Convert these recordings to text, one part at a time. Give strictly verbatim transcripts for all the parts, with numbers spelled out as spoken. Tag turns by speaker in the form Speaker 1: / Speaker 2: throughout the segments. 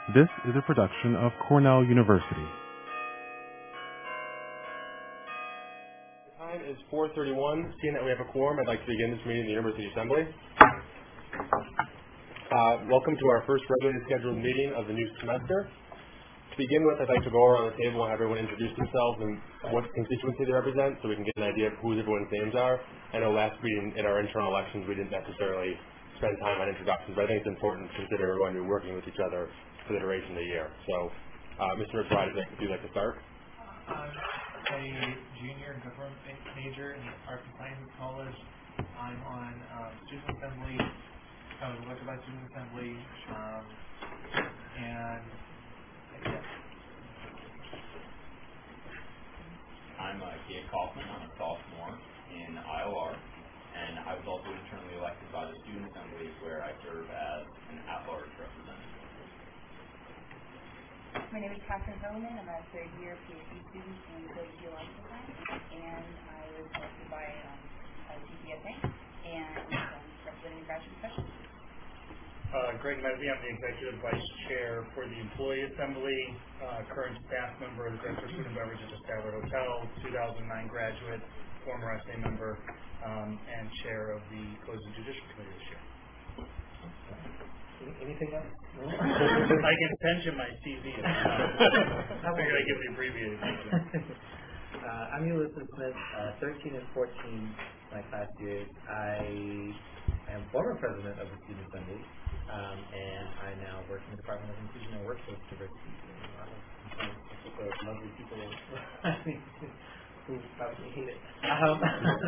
Speaker 1: This is a production of Cornell University. The time is four thirty-one. Seeing that we have a quorum, I'd like to begin this meeting of the University Assembly. Uh, welcome to our first regularly scheduled meeting of the new semester. To begin with, I'd like to go around the table and have everyone introduce themselves and what constituency they represent so we can get an idea of who everyone's names are. I know last meeting in our internal elections we didn't necessarily spend time on introductions, but I think it's important to consider everyone to be working with each other for the duration of the year. So, uh, Mister McBride, if you'd like to start.
Speaker 2: I'm a junior government major in Arts and Sciences College. I'm on um, Student Assembly. I was elected by Student Assembly, um, and yeah.
Speaker 3: I'm uh, Gabe Kaufman. I'm a sophomore in I O R, and I was also internally elected by the Student Assembly, where I serve as an at-large representative.
Speaker 4: My name is Catherine Hillman. I'm a third year PhD student in geological science, and I was elected by um, T P S A and um, representing the graduate profession.
Speaker 5: Uh, Greg Medley, I'm the Executive Vice Chair for the Employee Assembly, uh, current staff member of the Director of Food and Beverage at the Statler Hotel, two thousand nine graduate, former S A member, um, and Chair of the Codes and Judicial Committee this year.
Speaker 1: Anything else?
Speaker 5: I can send you my C V. I figured I'd give the abbreviated version.
Speaker 6: uh, I'm Ulysses Smith, uh, thirteen and fourteen, my class years. I am former president of the Student Assembly, um, and I now work in the Department of Inclusion and Workforce Diversity. And a lot of, of lovely people who probably hate it. Um,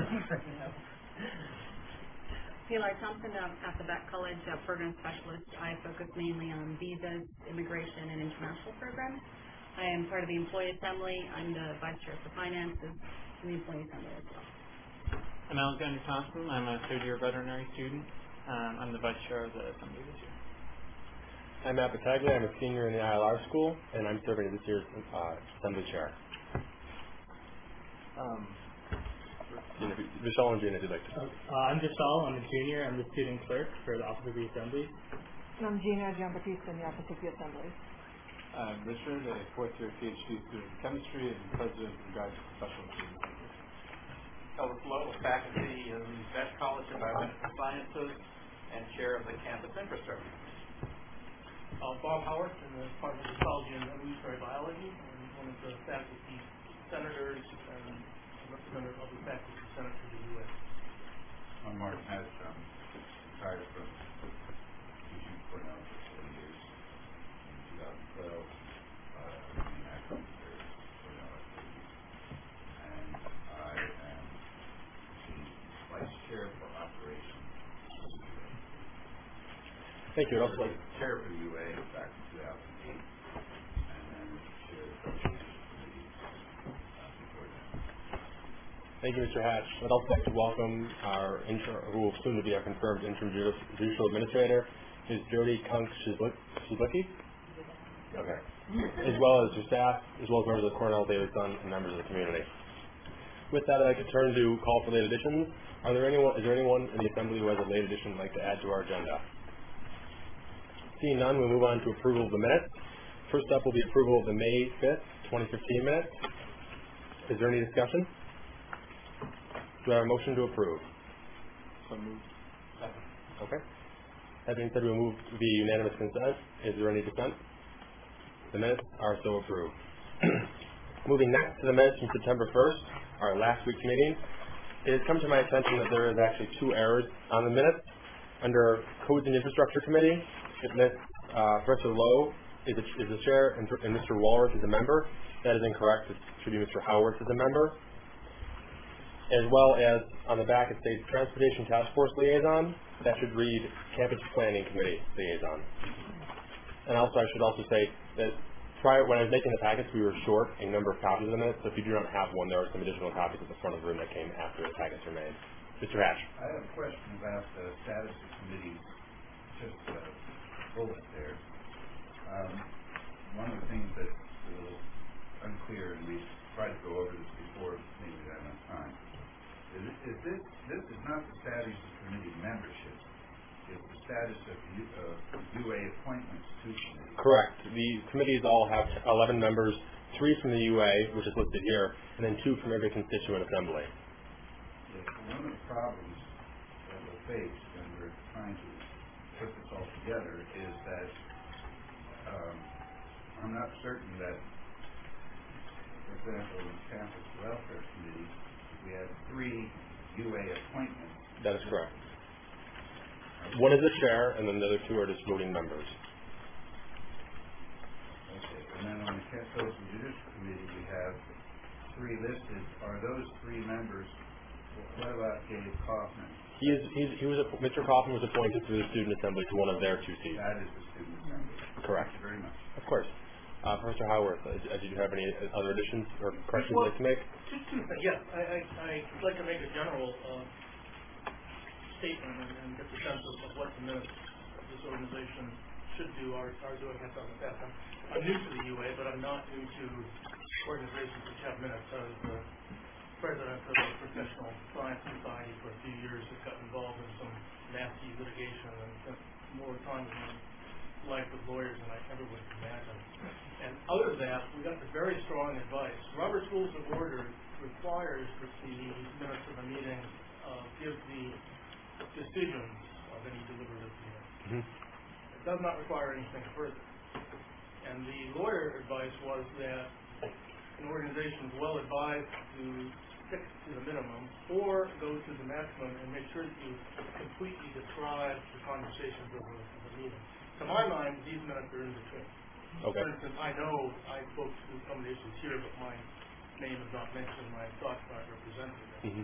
Speaker 4: Taylor Thompson, um, at the Beck College uh, program specialist. I focus mainly on visas, immigration, and international programs. I am part of the Employee Assembly. I'm the Vice Chair for Finances in the Employee Assembly as well.
Speaker 2: I'm Alexander Thompson. I'm a third year veterinary student. Um, I'm the Vice Chair of the Assembly this year.
Speaker 1: I'm Matt Battaglia. I'm a senior in the I L R school, and I'm serving this year's uh, Assembly Chair. Um, Vishal and Gina, if you'd like to.
Speaker 7: Uh, I'm Vishal. I'm a junior. I'm the student clerk for the Office of the Assembly.
Speaker 8: And I'm Gina Giambattista in the Office of the Assembly.
Speaker 9: I'm Richard, a fourth-year PhD student in chemistry and president of the Graduate Professional Team.
Speaker 10: Elvis Lowe, faculty in Beck College of Biomedical Sciences and chair of the campus infrastructure.
Speaker 11: Uh, Bob Howard, in the Department of Ecology and Evolutionary Biology, and one of the faculty senators and representative of the faculty senate for the U S
Speaker 12: I'm Mark Hadstrom, retired from teaching at Cornell for forty years. In two thousand twelve, uh, I became acting chair of Cornell activities, and I am the vice chair for operations.
Speaker 1: Thank you. Also, like
Speaker 12: chair for the U A back in two thousand eight, and then chair of the committee uh, before that.
Speaker 1: Thank you, Mister Hatch. I'd also like to welcome our inter- who will soon to be our confirmed interim judicial administrator, Miz Jody Kunk-Shizlicki. Okay. As well as your staff, as well as members of the Cornell Daily Sun and members of the community. With that, I'd like to turn to call for late additions. Are there anyone? Is there anyone in the assembly who has a late addition they'd like to add to our agenda? Seeing none, we'll move on to approval of the minutes. First up will be approval of the May fifth, twenty fifteen minutes. Is there any discussion? Do I have a motion to approve?
Speaker 9: So moved.
Speaker 1: Okay. That being said, we'll move to the unanimous consent. Is there any dissent? The minutes are so approved. Moving next to the minutes from September first, our last week's meeting, it has come to my attention that there is actually two errors on the minutes. Under Codes and Infrastructure Committee, it lists uh, Professor Lowe is the, is the chair and, and Mister Walworth is a member. That is incorrect. It should be Mister Howarth is a member. As well as on the back it states Transportation Task Force Liaison. That should read Campus Planning Committee Liaison. And also I should also say that prior, when I was making the packets, we were short a number of copies of the minutes. So if you do not have one, there are some additional copies at the front of the room that came after the packets were made. Mister Hatch.
Speaker 12: I have a question about the status of committees. Just a bullet there. Um, one of the things that's a little unclear, and we tried to go over this before, maybe we had enough time. Is, is this this is not the status of committee membership. It's the status of U, uh, U A appointments to committees.
Speaker 1: Correct. The committees all have eleven members, three from the U A, which is listed here, and then two from every constituent assembly.
Speaker 12: Yes, one of the problems that we'll face when we're trying to put this all together is that um, I'm not certain that, for example, in Campus Welfare Committee, we have three U A appointments.
Speaker 1: That is correct. One is the chair, and then the other two are just voting members.
Speaker 12: Okay, and then on the Council and Judicial Committee, we have three listed. Are those three members, what about Gabe Kaufman?
Speaker 1: He is, he's, he was, a, Mister Kaufman was appointed through the Student Assembly to one of their two seats.
Speaker 12: That is the Student Assembly.
Speaker 1: Correct.
Speaker 12: Thank you very much.
Speaker 1: Of course. Uh, Professor Howarth, uh, did you have any other additions or corrections
Speaker 11: Well,
Speaker 1: you'd like to make?
Speaker 11: Two, two things. Yes, I, I, I'd like to make a general uh, statement and, and get the sense of, of what the minutes of this organization should do or are doing in the past. I'm, I'm new to the U A, but I'm not new to organizations which have minutes. I was the president of the Professional Science Society for a few years that got involved in some nasty litigation and spent more time in my life with lawyers than I ever would imagine. And other than that, we got the very strong advice. Robert's Rules of Order requires that the minutes of a meeting uh, give the decisions of any deliberative meeting. Mm-hmm. It does not require anything further. And the lawyer advice was that an organization is well advised to stick to the minimum or go to the maximum and make sure that you completely describe the conversations of the, of the meeting. To my mind, these minutes are in between.
Speaker 1: Okay.
Speaker 11: For instance, I know I spoke to some of the issues here, but my name is not mentioned, my thoughts aren't represented.
Speaker 1: Mm-hmm.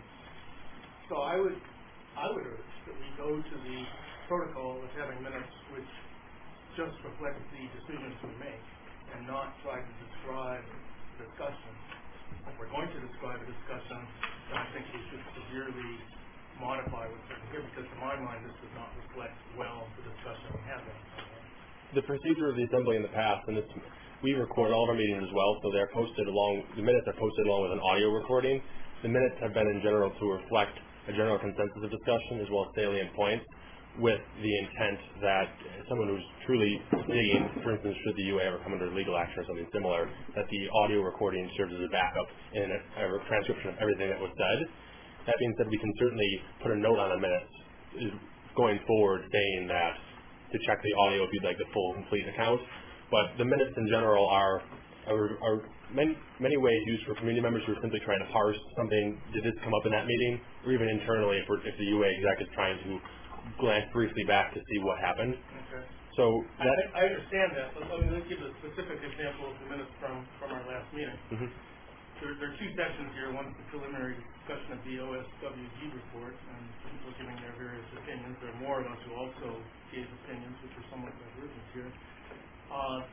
Speaker 11: So I would, I would urge that we go to the protocol of having minutes which just reflect the decisions we make and not try to describe the discussion. If we're going to describe a discussion, then I think we should severely modify what's written here, because to my mind this does not reflect well the discussion we're having.
Speaker 1: The procedure of the Assembly in the past, and this, we record all of our meetings as well, so they're posted along, the minutes are posted along with an audio recording. The minutes have been in general to reflect a general consensus of discussion as well as salient points, with the intent that someone who's truly digging, for instance, should the U A ever come under legal action or something similar, that the audio recording serves as a backup in a, a transcription of everything that was said. That being said, we can certainly put a note on the minutes going forward saying that to check the audio if you'd like the full, complete account. But the minutes in general are are, are many, many ways used for community members who are simply trying to parse something. Did this come up in that meeting? Or even internally, if, we're, if the U A exec is trying to glance briefly back to see what happened.
Speaker 11: Okay.
Speaker 1: So that
Speaker 11: I, I understand that, but let me give a specific example of the minutes from, from our last meeting.
Speaker 1: Mm-hmm.
Speaker 11: There, there are two sections here. One is the preliminary discussion of the O S W G report and people giving their various opinions. There are more of us who also gave opinions, which are somewhat divergent here. Uh,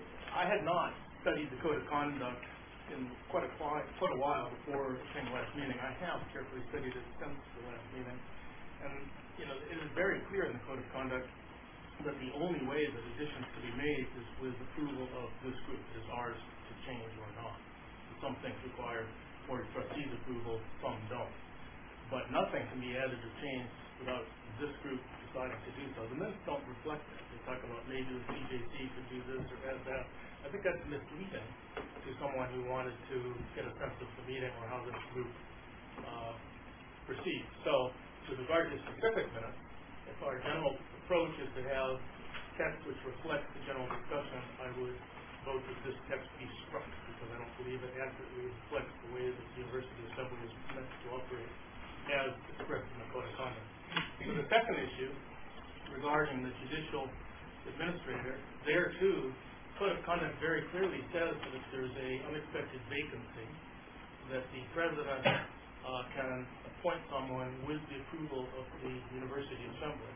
Speaker 11: I had not studied the Code of Conduct in quite a, quite a while before the last meeting. I have carefully studied it since the last meeting. And, you know, it is very clear in the Code of Conduct that the only way that additions can be made is with approval of this group. It is ours to change or not. Some things require Board of Trustees approval, some don't. But nothing can be added or changed without this group deciding to do so. The minutes don't reflect that. They talk about maybe the C J C could do this or add that. I think that's misleading to someone who wanted to get a sense of the meeting or how this group uh, proceeds. So, with regard to specific minutes, if our general approach is to have text which reflects the general discussion, I would vote that this text be struck, because I don't believe it accurately reflects the way that the University Assembly is meant to operate as expressed in the Code of Conduct. So the second issue, regarding the judicial administrator, there too, Code of Conduct very clearly says that if there's a unexpected vacancy, that the president uh, can appoint someone with the approval of the University Assembly.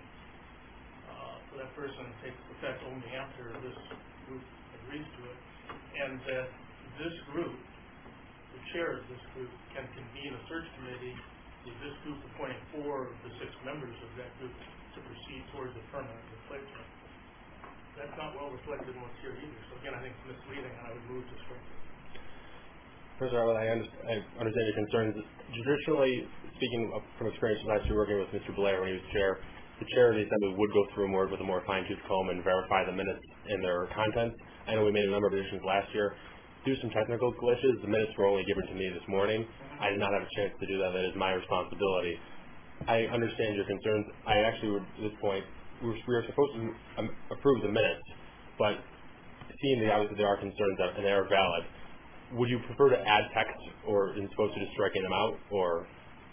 Speaker 11: Uh, so that person takes effect only after this group agrees to it, and that this group, the chair of this group, can convene a search committee with this group appointing four of the six members of that group to proceed towards a permanent replacement. That's not well reflected in what's here either. So again, I think it's misleading, and I would move to strike it.
Speaker 1: Professor Arlen, I understand, I understand your concerns. Traditionally, speaking from experience last year working with Mister Blair when he was chair, the chair of the assembly would go through more with a more fine-tooth comb and verify the minutes and their contents. I know we made a number of additions last year. Due to some technical glitches, the minutes were only given to me this morning. I did not have a chance to do that. That is my responsibility. I understand your concerns. I actually would, at this point, we were, we were supposed to um, approve the minutes, but seeing that obviously there are concerns that, and they are valid, would you prefer to add text, or is it supposed to just striking them out, or?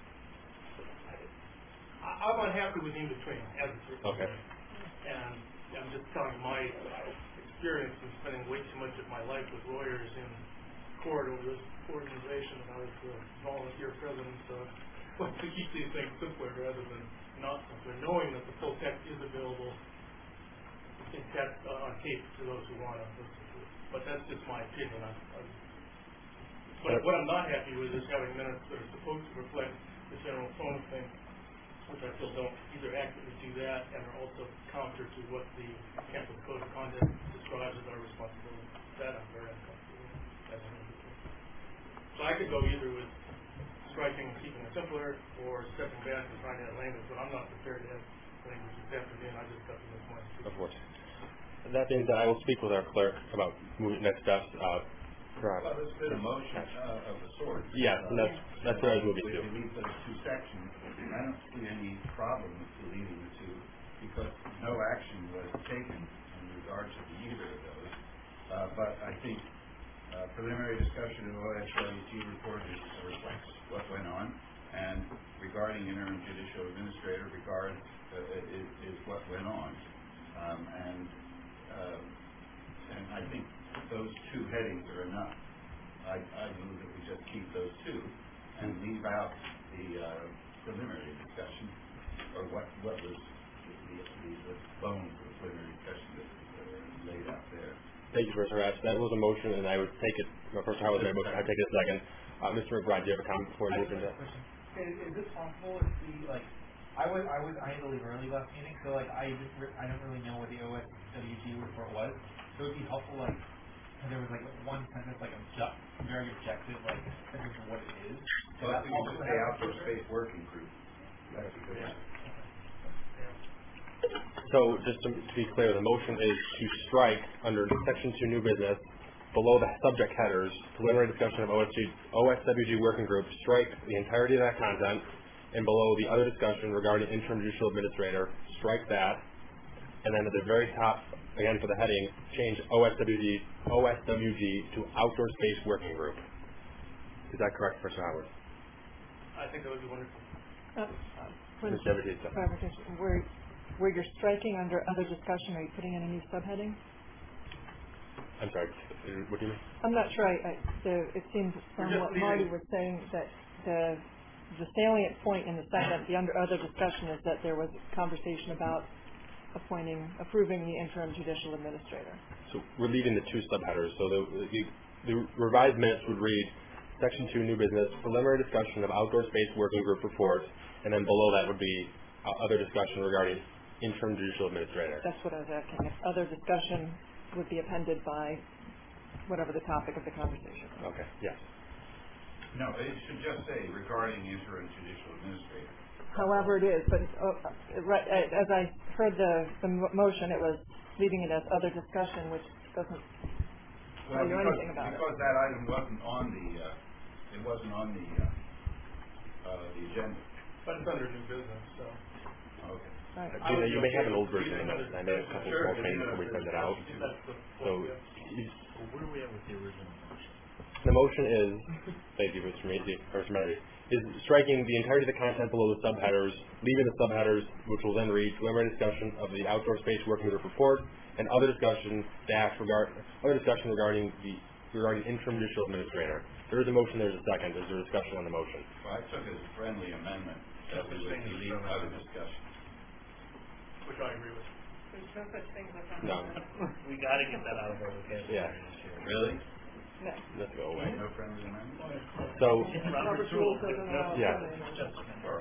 Speaker 11: I- I'm unhappy with in between, as it's written.
Speaker 1: Okay.
Speaker 11: And I'm just telling my experience in spending way too much of my life with lawyers in court over this organization. I was a volunteer president, so I want to keep these things simpler rather than not simpler, knowing that the full text is available in text uh, on tape to those who want to listen to it. But that's just my opinion. I, I, but what I'm not happy with is having minutes that are supposed to reflect the general tone of things, which I feel don't either accurately do that and are also counter to what the campus code of conduct describes as our responsibility. That I'm very uncomfortable with as an individual. So I could go either with striking and keeping it simpler or stepping back and trying to add language, but I'm not prepared to have language this afternoon. I just got to this point.
Speaker 1: Of course. That being said, I will speak with our clerk about moving next steps. Uh,
Speaker 12: Well, there's been a motion uh, of the sort.
Speaker 1: Yes, and that's, that's what I was moving
Speaker 12: We
Speaker 1: to.
Speaker 12: delete those two sections. I don't see any problem with deleting the two because no action was taken in regard to either of those. Uh, but I think uh, preliminary discussion of O S W G report is, reflects what went on, and regarding interim judicial administrator regards uh, is, is what went on. Um, and uh, and I think those two headings are enough. I, I move that we just keep those two and leave out the uh, preliminary discussion, or what, what was the, the, the bones of the preliminary discussion that was uh, laid out there.
Speaker 1: Thank you, Professor Hatch. That was a motion, and I would take it, Professor Howard made a motion, I'd take it a second. Uh, Mister McBride, do you have a comment before we move into that?
Speaker 2: Is, is this possible if the, like, I was, I was, I had to leave early last meeting, so like, I didn't, re- I don't really know what the O S W G report was, so it would be helpful, like, if there was like one sentence, like, object, very objective, like, sentence of what it is. So
Speaker 12: Well,
Speaker 2: that's
Speaker 12: we can
Speaker 2: also
Speaker 12: just say outdoor space working group. That's a good one.
Speaker 1: So, just to, to be clear, the motion is to strike under section two new business, below the subject headers, preliminary discussion of O S G, O S W G working group, strike the entirety of that content, and below the other discussion regarding interim judicial administrator, strike that, and then at the very top, again for the heading, change O S W G, O S W G to outdoor space working group. Is that correct, Professor Howard?
Speaker 11: I think that would be wonderful.
Speaker 8: Uh,
Speaker 1: Miz Devertita.
Speaker 8: Clarification, where, where you're striking under other discussion, are you putting in a new subheading?
Speaker 1: I'm sorry, what do you mean?
Speaker 8: I'm not sure, I, I, the, it seems from
Speaker 11: We're just
Speaker 8: what Marty
Speaker 11: leaving-
Speaker 8: was saying that the, the salient point in the sentence, the under other discussion, is that there was conversation about appointing, approving the interim judicial administrator.
Speaker 1: So we're leaving the two subheaders. So the, the, the revised minutes would read, Section two, new business, preliminary discussion of outdoor space working group report, and then below that would be uh, other discussion regarding interim judicial administrator.
Speaker 8: That's what I was asking. If other discussion would be appended by whatever the topic of the conversation is.
Speaker 1: Okay, yes.
Speaker 12: No, it should just say regarding interim judicial administrator.
Speaker 8: However it is, but uh, right, as I heard the, the mo- motion, it was leaving it as other discussion, which doesn't
Speaker 12: Well,
Speaker 8: tell you
Speaker 12: because,
Speaker 8: anything about
Speaker 12: because
Speaker 8: it.
Speaker 12: that item wasn't on the, uh, it wasn't on the, uh, uh, the agenda.
Speaker 11: But it's under new business, so.
Speaker 12: Okay.
Speaker 8: Right.
Speaker 1: Uh, Gina, you may have an old version of this, and I made a couple small changes before we send it out.
Speaker 11: That's the
Speaker 1: So,
Speaker 11: point,
Speaker 1: you-
Speaker 10: Well, where are we at with the original motion?
Speaker 1: the motion is, thank you, Mister Macy, or Mister Murray, is striking the entirety of the content below the subheaders, leaving the subheaders, which will then read preliminary discussion of the outdoor space working group report, and other discussion dash regard other discussion regarding the regarding interim judicial administrator. There is a motion. There's a second. Is there a discussion on the motion?
Speaker 12: Well, I took it as a friendly amendment that we would delete other discussion.
Speaker 11: which I agree with.
Speaker 8: There's no such thing as a
Speaker 1: No.
Speaker 10: We gotta get that out of our vocabulary.
Speaker 1: Yeah.
Speaker 12: Really?
Speaker 8: No.
Speaker 1: Let's go away.
Speaker 12: No friendly amendment?
Speaker 1: So,
Speaker 8: Robert's rules doesn't allow
Speaker 1: Yeah.
Speaker 8: friendly amendments.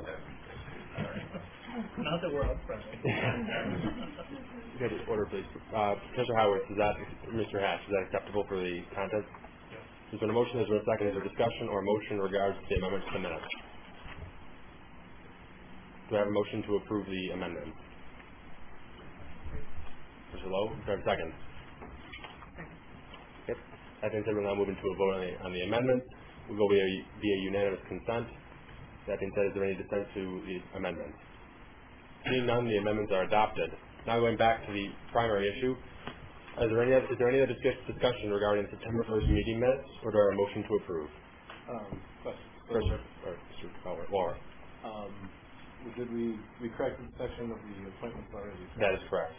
Speaker 10: Not that we're upfront.
Speaker 1: good order, please. Uh, Professor Howard, is that Mister Hatch? Is that acceptable for the content? Is there a motion? Is there a second? Is there discussion or motion in regards to the amendment to the minutes? Do I have a motion to approve the amendment? Mister Lowe, do I have a second? Okay. That being said, we'll now move into a vote on the, on the amendments. We'll go via, via unanimous consent. That being said, is there any dissent to the amendments? Seeing none, the amendments are adopted. Now going back to the primary issue, is there any, is there any other discuss, discussion regarding September first meeting minutes, or do I have a motion to approve?
Speaker 9: Um, question.
Speaker 1: First, or Mister Fowler, Laura.
Speaker 9: Um, did we, we corrected the section of the appointments already?
Speaker 1: That is correct.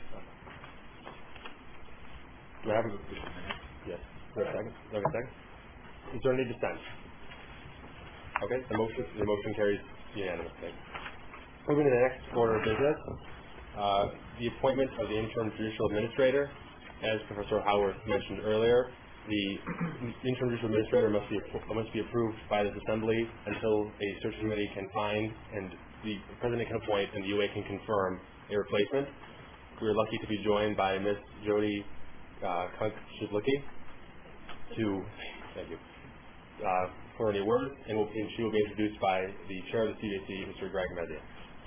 Speaker 1: Do I have a, yes, do I have a second? Do I have a second? Is there any dissent? Okay, the motion, the motion carries unanimously. Moving to the next order of business, uh, the appointment of the interim judicial administrator. As Professor Howard mentioned earlier, the interim judicial administrator must be must be approved by this assembly until a search committee can find and the president can appoint and the U A can confirm a replacement. We are lucky to be joined by Miz Jody uh, Kunk-Shidlicki to thank you uh, for any words, and, we'll, and she will be introduced by the chair of the C J C, Mister Greg Mezia.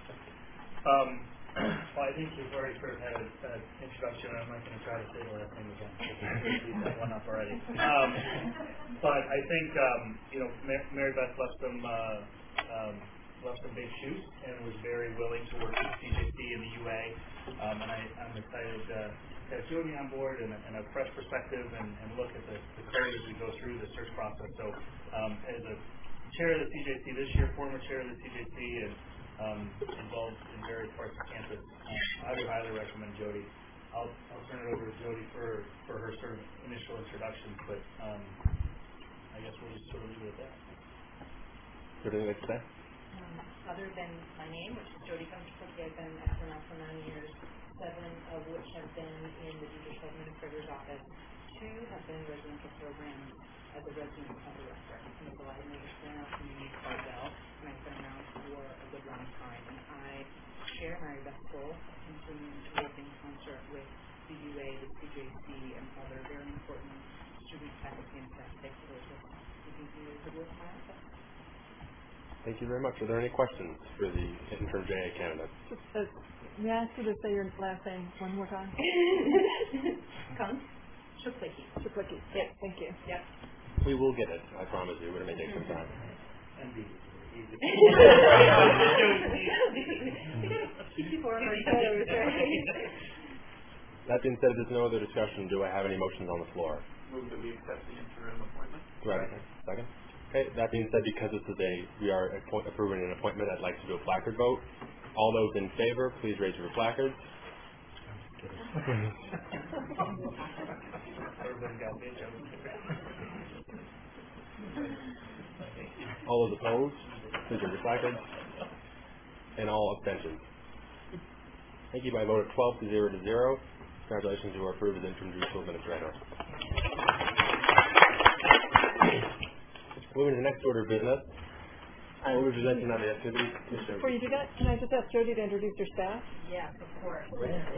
Speaker 5: Um, well, I think you've already sort of had an introduction, and I'm not going to try to say the last name again. We've that one up already. Um, but I think, um, you know, Mary Beth left some, uh, um, left some big shoes and was very willing to work with C J C and the U A. Um, and I, I'm excited uh, to have Jody on board and, and a fresh perspective and, and look at the, the clarity as we go through the search process. So um, as a chair of the C J C this year, former chair of the C J C, and Um, involved in various parts of campus, um, I would highly recommend Jody. I'll, I'll turn it over to Jody for, for her sort of initial introduction, but um, I guess we'll just sort of leave it at that.
Speaker 1: Anything like to say?
Speaker 13: Um, other than my name, which is Jody Kunk-Shidlicki, I've been at Cornell for nine years, seven of which have been in the judicial administrator's office. Two have been residential programs as a resident center director. And so I know the Cornell community quite well, and I've been around for a good long time. And I share Mary Beth's goal of continuing to work in concert with the U A, the C J C, and other very important student, faculty, and staff stakeholders to continue to work in my office.
Speaker 1: Thank you very much. Are there any questions for the interim J A candidate?
Speaker 8: Just, uh, may I ask you to say your last name one more time?
Speaker 13: Kunk-Shidlicki.
Speaker 8: Shidlicki. Yes, thank you.
Speaker 13: Yep.
Speaker 1: We will get it, I promise you, but it may take some time. That being said, if there's no other discussion, do I have any motions on the floor?
Speaker 10: Move that we accept the interim appointment.
Speaker 1: Do I have a second? Okay, that being said, because this is a, we are appoint, approving an appointment, I'd like to do a placard vote. All those in favor, please raise your placards.
Speaker 5: Everybody got me, Joe.
Speaker 1: All those opposed, please raise your placards. And all abstentions. Thank you by a vote of twelve to zero to zero. Congratulations, you are approved as interim judicial administrator. Moving to the next order of business. I will be presenting on the activities.
Speaker 8: Before you do that, can I just ask Jody to introduce her staff?
Speaker 13: Yes, of course.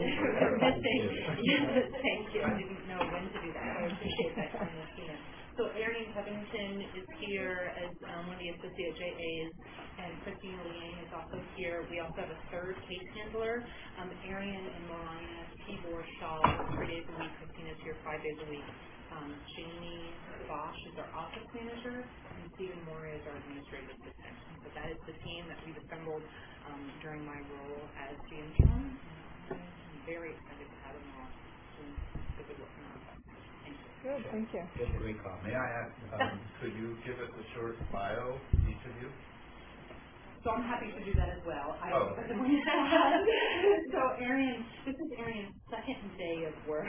Speaker 13: Thank you. I didn't know when to do that. I appreciate that from the student. So Arian Covington is here as um, one of the associate J As, and Christina Liang is also here. We also have a third case handler, um, Arian and Mariah Tibor Shaw, three days a week. Christina's here five days a week. Um, Jamie Bosch is our office manager, and Stephen Moore is our administrative assistant. So that is the team that we've assembled um, during my role as the interim. I'm very excited to have them all doing the good work in our office. Thank you.
Speaker 8: Good, thank you.
Speaker 12: Just a recall. May I ask, um, could you give us a short bio, each of you?
Speaker 13: So I'm happy to do that as well. I
Speaker 12: oh.
Speaker 13: So Arian, this is Arian's second day of work.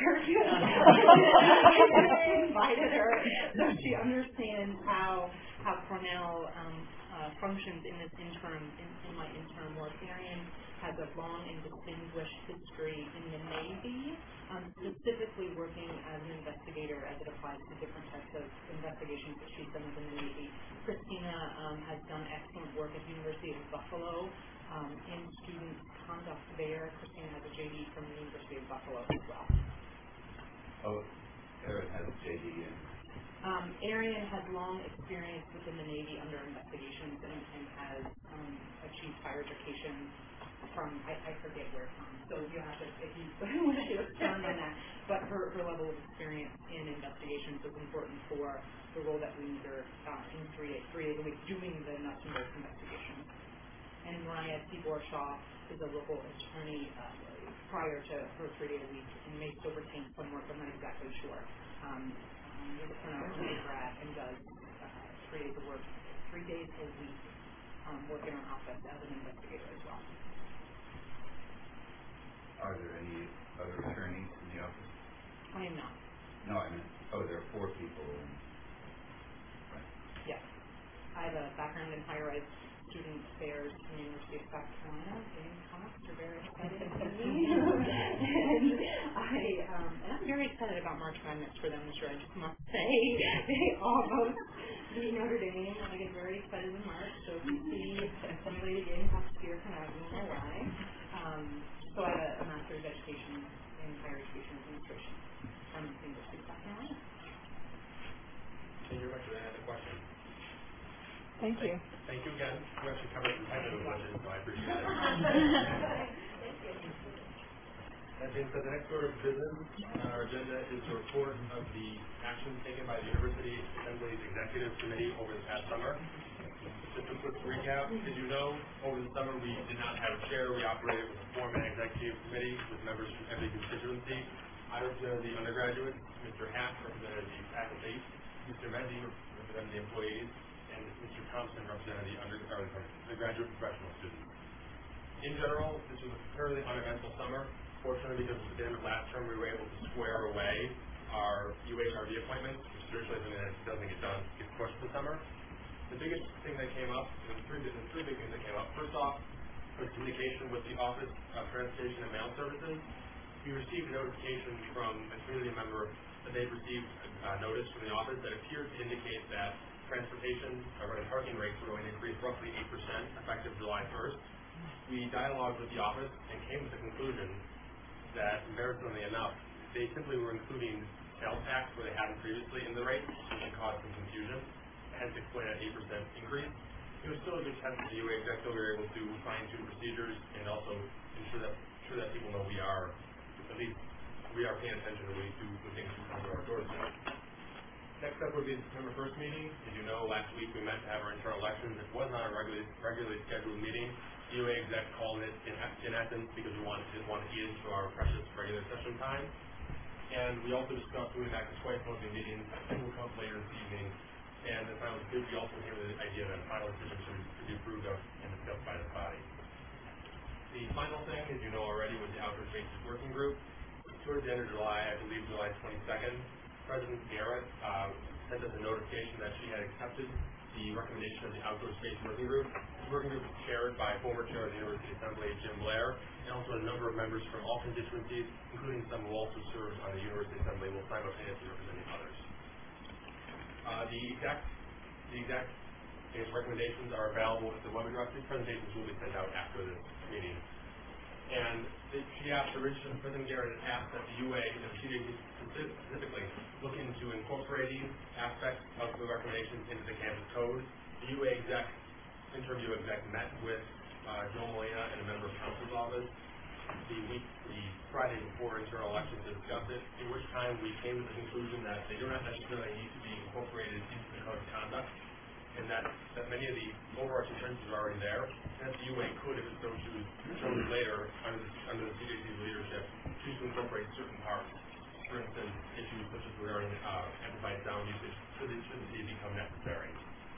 Speaker 13: I invited her so she understands how how Cornell um, uh, functions in this interim in, in my interim work. Arian has a long and distinguished history in the Navy, um, specifically working as an investigator as it applies to different types of investigations that she's done within the Navy. Christina um, has done excellent work at the University of Buffalo um, in student conduct there. Christina has a J D from the University of Buffalo as well.
Speaker 12: Oh, Erin has a J D in.
Speaker 13: Um, Arian has long experience within the Navy under investigations and, and has um, achieved higher education from, I, I forget where from. So you have to, if you want to expand on level of experience in investigations is important for the role that we need her uh, in three days, three days a week doing the nuts and bolts investigations. And Mariah Tibor-Shaw is a local attorney uh, prior to her three days a week and may still retain some work, I'm not exactly sure. Um, um, is an undergrad and does uh, three days of work, three days a week um, working in our office as an investigator as well.
Speaker 12: Are there any other attorneys in the office?
Speaker 13: I am not.
Speaker 12: No, I mean, oh, there are four people. In, right.
Speaker 13: Yes. I have a background in higher ed student affairs from the University of South Carolina. Gamecocks are very excited to me. and I um, and I'm very excited about March Madness for them this year, I just must say. They almost beat Notre Dame, and I get very excited in March. So if you see somebody the Gamecocks here, come out, you know why. Um, so I have a, a master's of education in higher education administration from the University of South Carolina.
Speaker 1: Thank you very much for that. Other questions?
Speaker 8: Thank you.
Speaker 1: Thank you again. You actually covered some technical questions, so I appreciate it. That being said, the next order of business on our agenda is a report of the actions taken by the University Assembly's Executive Committee over the past summer. Just a quick recap. As you know, over the summer we did not have a chair. We operated with a four-man executive committee with members from every constituency. I represented the undergraduates. Mister Hack represented the faculty. Mister Mendy represented the employees. And Mister Thompson represented the under, or the graduate professional students. In general, this was a fairly uneventful summer. Fortunately, because at the end of last term, we were able to square away our U H R V appointments, which traditionally something that doesn't get done, gets pushed to the summer. The biggest thing that came up, there were three, there were three big things that came up. First off, was communication with the Office of Transportation and Mail Services. We received a notification from a community member that they've received a notice from the office that appeared to indicate that transportation or parking rates were going to increase roughly eight percent effective July first. We dialogued with the office and came to the conclusion that, embarrassingly enough, they simply were including sales tax where they hadn't previously in the rate, which caused some confusion, hence explain that eight percent increase. It was still a good test for the U A exec, so we were able to fine-tune procedures and also ensure that ensure that people know we are, at least, we are paying attention to when we do the things that come to our doorstep. Next up would be the September first meeting. As you know, last week we met to have our internal elections. It was not a regularly, regularly scheduled meeting. The U A exec called it in, in essence because we wanted, didn't want to eat into our precious regular session time. And we also discussed moving back to twice monthly meetings. Two will come later this evening. And the final, we also came to the idea that a final decision should be approved of and discussed by the body. The final thing, as you know already, was the Outdoor Spaces Working Group. Towards the end of July, I believe July twenty-second, President Garrett uh, sent us a notification that she had accepted the recommendation of the Outdoor Space Working Group. The working group is chaired by former chair of the University Assembly, Jim Blair, and also a number of members from all constituencies, including some who also serve on the University Assembly, will simultaneously representing others. Uh, the exact, the exact I guess, recommendations are available at the web address. These presentations will be sent out after this meeting. And she asked originally, President Garrett asked that the U A and the C D C specifically look into incorporating aspects of the recommendations into the campus code. The U A exec, interim U A exec, met with uh, Joel Molina and a member of council's office the week, the Friday before internal elections to discuss it, in which time we came to the conclusion that they do not necessarily need to be incorporated into the code of conduct, and that, that many of the overarching principles are already there, and that the U A could, if it so choose, chose later under the, under the C D C's leadership, choose to incorporate certain parts. For instance, issues such as regarding uh, amplified sound usage should it should indeed become necessary.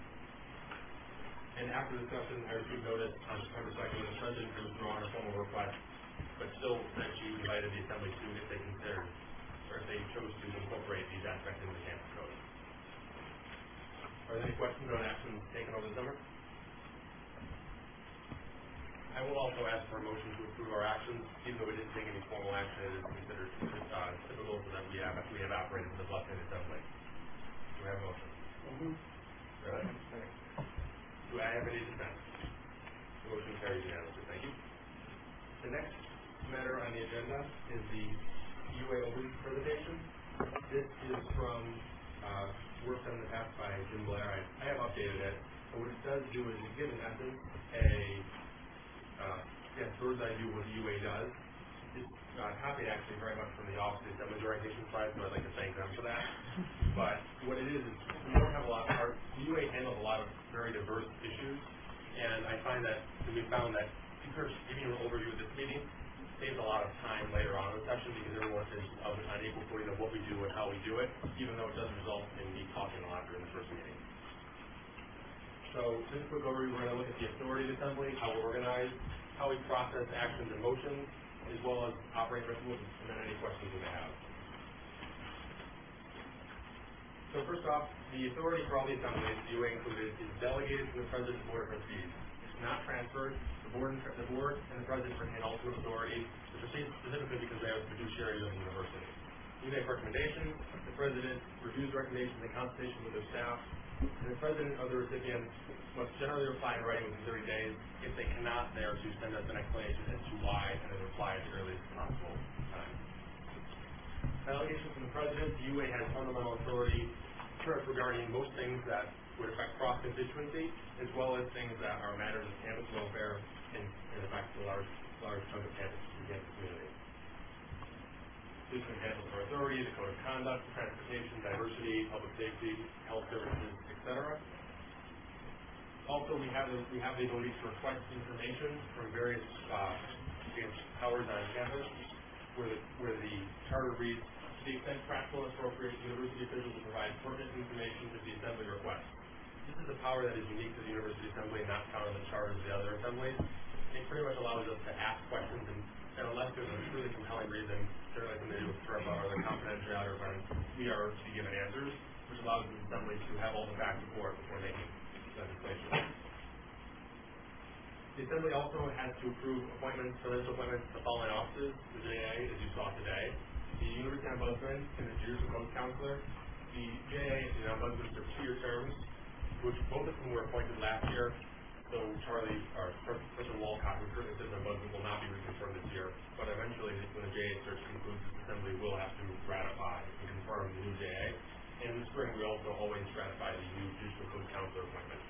Speaker 1: And after the discussion, I received notice on September second that the President had withdrawn a formal request, but still that she invited the Assembly to, if they considered, or if they chose to incorporate these aspects into the campus code. Are there any questions on actions taken over the summer? I will also ask for a motion to approve our actions, even though we didn't take any formal action. It is considered uh, typical so that we have we have operated with the Bluffton Assembly. Do we have a motion? Mm-hmm. Really? Do I have any dissent? The motion carries unanimously. Thank you. The next matter on the agenda is the U A open presentation. This is from uh, work done in the past by Jim Blair. I, I have updated it. But what it does do is it gives, in essence, a uh, yeah, bird's eye view of what the U A does. It's, uh, copied actually very much from the Office of Assembly orientation slide, so I'd like to thank them for that. But what it is is we don't have a lot. Our the U A handles a lot of very diverse issues, and I find that and we found that sort of giving you an overview of this meeting saves a lot of time later on in the session because everyone is of an unequal footing of what we do and how we do it, even though it doesn't result in me talking a lot during the first meeting. So, just a quick overview, we're going to look at the authority of the Assembly, how we're organized, how we process actions and motions, as well as operate resolutions, and then any questions we may have. So first off, the authority for all the assemblies, the U A included, is delegated to the President and Board of Trustees. It's not transferred. The board and the board and the President retain ultimate authority, specifically because they are fiduciaries of the university. We make recommendations. The President reviews recommendations in consultation with their staff. And the President of the recipient must generally reply in writing within thirty days. If they cannot, they are to send us an explanation as to why and then reply at the earliest possible time. Delegation from the President, the U A has fundamental authority regarding most things that would affect cross-constituency, as well as things that are matters of campus welfare and, and affect a large, large chunk of campus, campus community. These are examples of our authority, the Code of Conduct, transportation, diversity, public safety, health services, et cetera. Also, we have the, we have the ability to request information from various uh, powers on campus, where the, where the charter reads, to the extent practical and appropriate, university officials will provide pertinent information to the Assembly request. This is a power that is unique to the University Assembly and not found in the charters of the other assemblies. It pretty much allows us to ask questions, and, and unless there's a really compelling reason, generally something to do with FERPA or the confidentiality requirements, we are to be given answers, which allows the Assembly to have all the facts before it before making legislation. The Assembly also has to approve appointments, presidential appointments to the following offices, the J A, as you saw today, the University Ombudsman and the Judicial Code Counselor. The J A and the Ombudsman serve two-year terms, which both of them were appointed last year. So Charlie, or Professor Walcott, who currently serves on Ombudsman, will not be reconfirmed this year. But eventually, when the J A search concludes, the Assembly will have to ratify and confirm the new J A. And in the spring, we also always ratify the new Judicial Code Counselor appointment.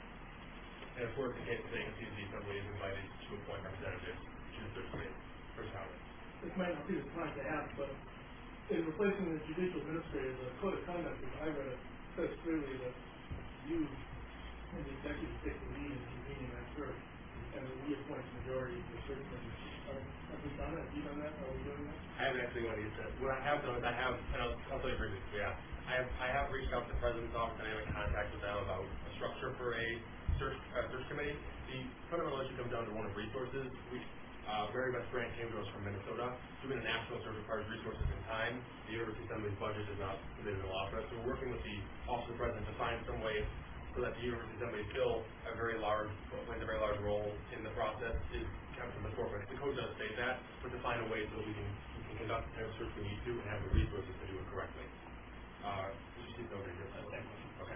Speaker 1: And of course, in case of vacancies, the Assembly is invited to appoint representatives to the search committee. First Howard.
Speaker 11: This might not be the time to ask, but in replacing the judicial administrator, the Code of Conduct, as I read it, says clearly that you and the executive take the lead in convening that search, and that we appoint the majority of the search members. Are, have we done that? Have you done that? Are we doing that?
Speaker 1: I haven't actually what he said. What I have done is I have, and I'll, I'll tell you briefly, yeah. I have, I have reached out to the President's office and I'm in contact with them about a structure for a search, uh, search committee. The fundamental issue comes down to one of resources. We, Uh, Mary Beth Grant came to us from Minnesota. Doing a national search requires resources and time. The University Assembly's budget is not they doesn't allow for that. So we're working with the Office of the President to find some way so that the University Assembly still a very large plays a very large role in the process is kept in the forefront. The code does state that, but to find a way so that we can we can conduct the kind of search we need to and have the resources to do it correctly. Uh, did you see over here? Okay.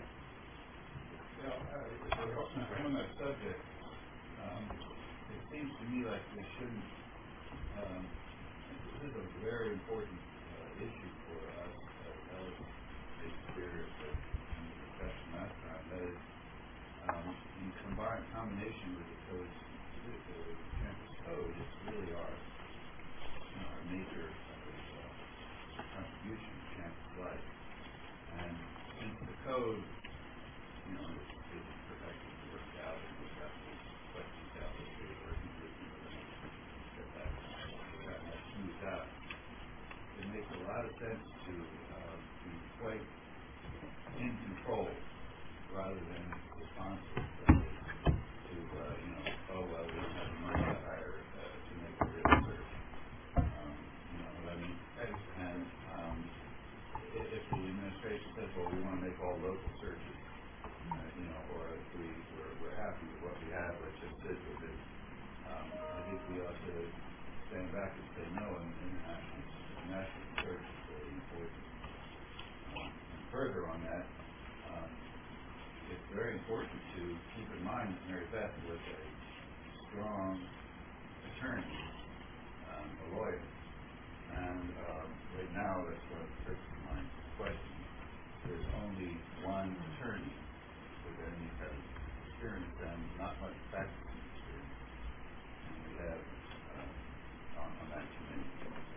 Speaker 12: You know, uh, on that subject, um, it seems to me like we shouldn't, um, this is a very important uh, issue for us as well as the experience in the profession last time. That is, um, in combined combination with the code, the, the campus code, it's really our, you know, our major uh, contribution to campus life. And since the code, you know, is, is perfectly worked out and we've got these questions out that we're working with, you know, get that, get that smoothed out. It makes a lot of sense to uh, be quite in control rather than responsible to, uh, you know, oh, well, we don't have the money to hire uh, to make a real search. Um, you know what I mean? And um, if, if the administration says, well, we want to make all local searches, uh, you know, or if we, we're, we're happy with what we have, let's just sit with it. Um, I think we ought to stand back and say no, and international, national search is really important. Um, and further on that, um, it's very important to keep in mind that Mary Beth was a strong attorney, um, a lawyer. And um, right now, that's one of the first of my questions. There's only one attorney with any kind of experience and not much practicing experience. And we have uh, on, on that committee.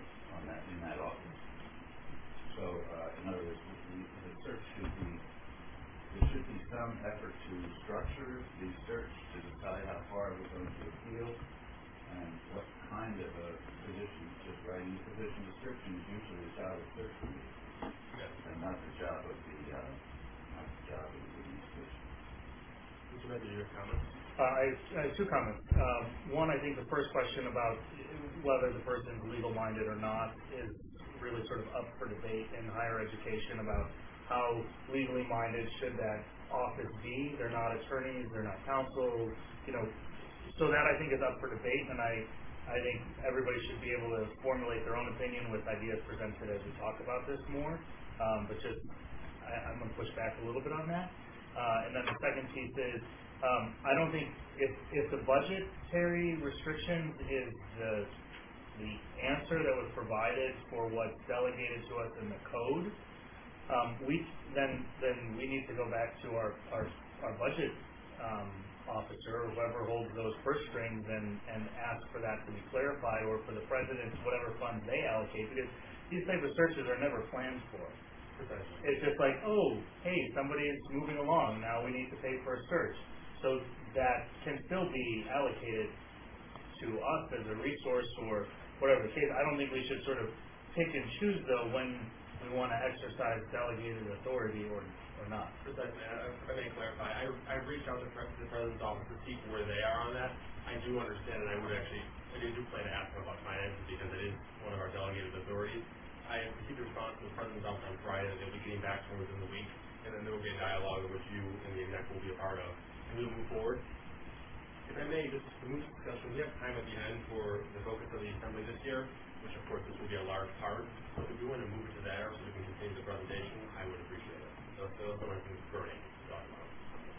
Speaker 12: in that office. So, uh, in other words, the, the search should be, there should be some effort to structure the search to decide how far we're going to appeal and what kind of a position. Just writing the position description is usually the job of search committee, yes, and not the job of the uh, not the job of the administration.
Speaker 1: Mister Medley, your comments?
Speaker 5: Uh, I, I have two comments. Um, one, I think the first question about whether the person is legal-minded or not is really sort of up for debate in higher education about how legally minded should that office be. They're not attorneys, they're not counsel, you know. So that I think is up for debate, and I, I think everybody should be able to formulate their own opinion with ideas presented as we talk about this more. Um, but just, I, I'm going to push back a little bit on that. Uh, and then the second piece is, Um, I don't think if if the budgetary restrictions is the the answer that was provided for what's delegated to us in the code, um, we then then we need to go back to our our, our budget um, officer or whoever holds those purse strings and and ask for that to be clarified, or for the president, whatever funds they allocate, because these type of searches are never planned for. It's just like, oh, hey, somebody is moving along, now we need to pay for a search. So that can still be allocated to us as a resource or whatever the case. I don't think we should sort of pick and choose, though, when we want to exercise delegated authority or or not.
Speaker 1: Precisely. I, I may clarify. I, I've reached out to the President's office to see where they are on that. I do understand, and I would actually, I do plan to ask them about finances because it is one of our delegated authorities. I have received a response from the President's office on Friday that they'll be getting back to me within the week, and then there will be a dialogue which you and the exec will be a part of. And we'll move forward. If I may, just to move to discussion, we have time at the end for the focus of the assembly this year, which of course this will be a large part. So if we want to move it to there so we can continue the presentation, I would appreciate it. So so someone can burn it to talk about.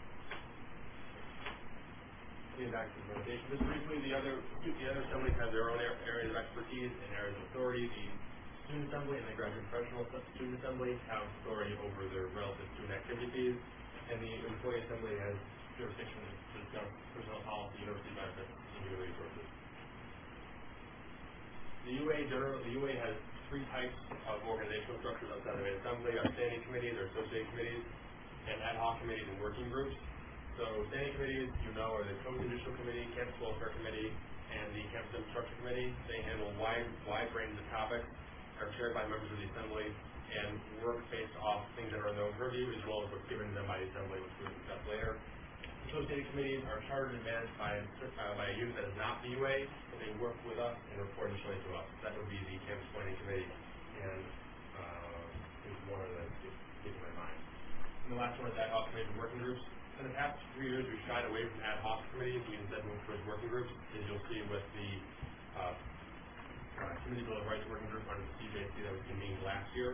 Speaker 1: Getting back to the presentation, just briefly, the other the other assemblies have their own areas of expertise and areas of authority. The student assembly and the graduate professional student assembly have authority over their relative student activity fees, and the employee assembly has jurisdiction to discuss personnel policy, university benefits, and human resources. The U A general, the U A has three types of organizational structures outside of the assembly: our standing committees, our associate committees, and ad hoc committees and working groups. So standing committees, you know, are the co-judicial committee, campus welfare committee, and the campus infrastructure committee. They handle wide, wide range of topics, are chaired by members of the assembly, and work based off things that are in their own purview, as well as what's given to them by the assembly, which we'll discuss later. Associated committees are chartered and managed by, uh, by a unit that is not the U A, but they work with us and report initially to us. That would be the campus planning committee, and uh, is one of the keep in my mind. And the last one is ad hoc committee and working groups. In the past three years, we've shied away from ad hoc committees. We instead moved towards working groups, as you'll see with the uh, uh, Committee Bill of Rights working group under the C J C that was convened last year.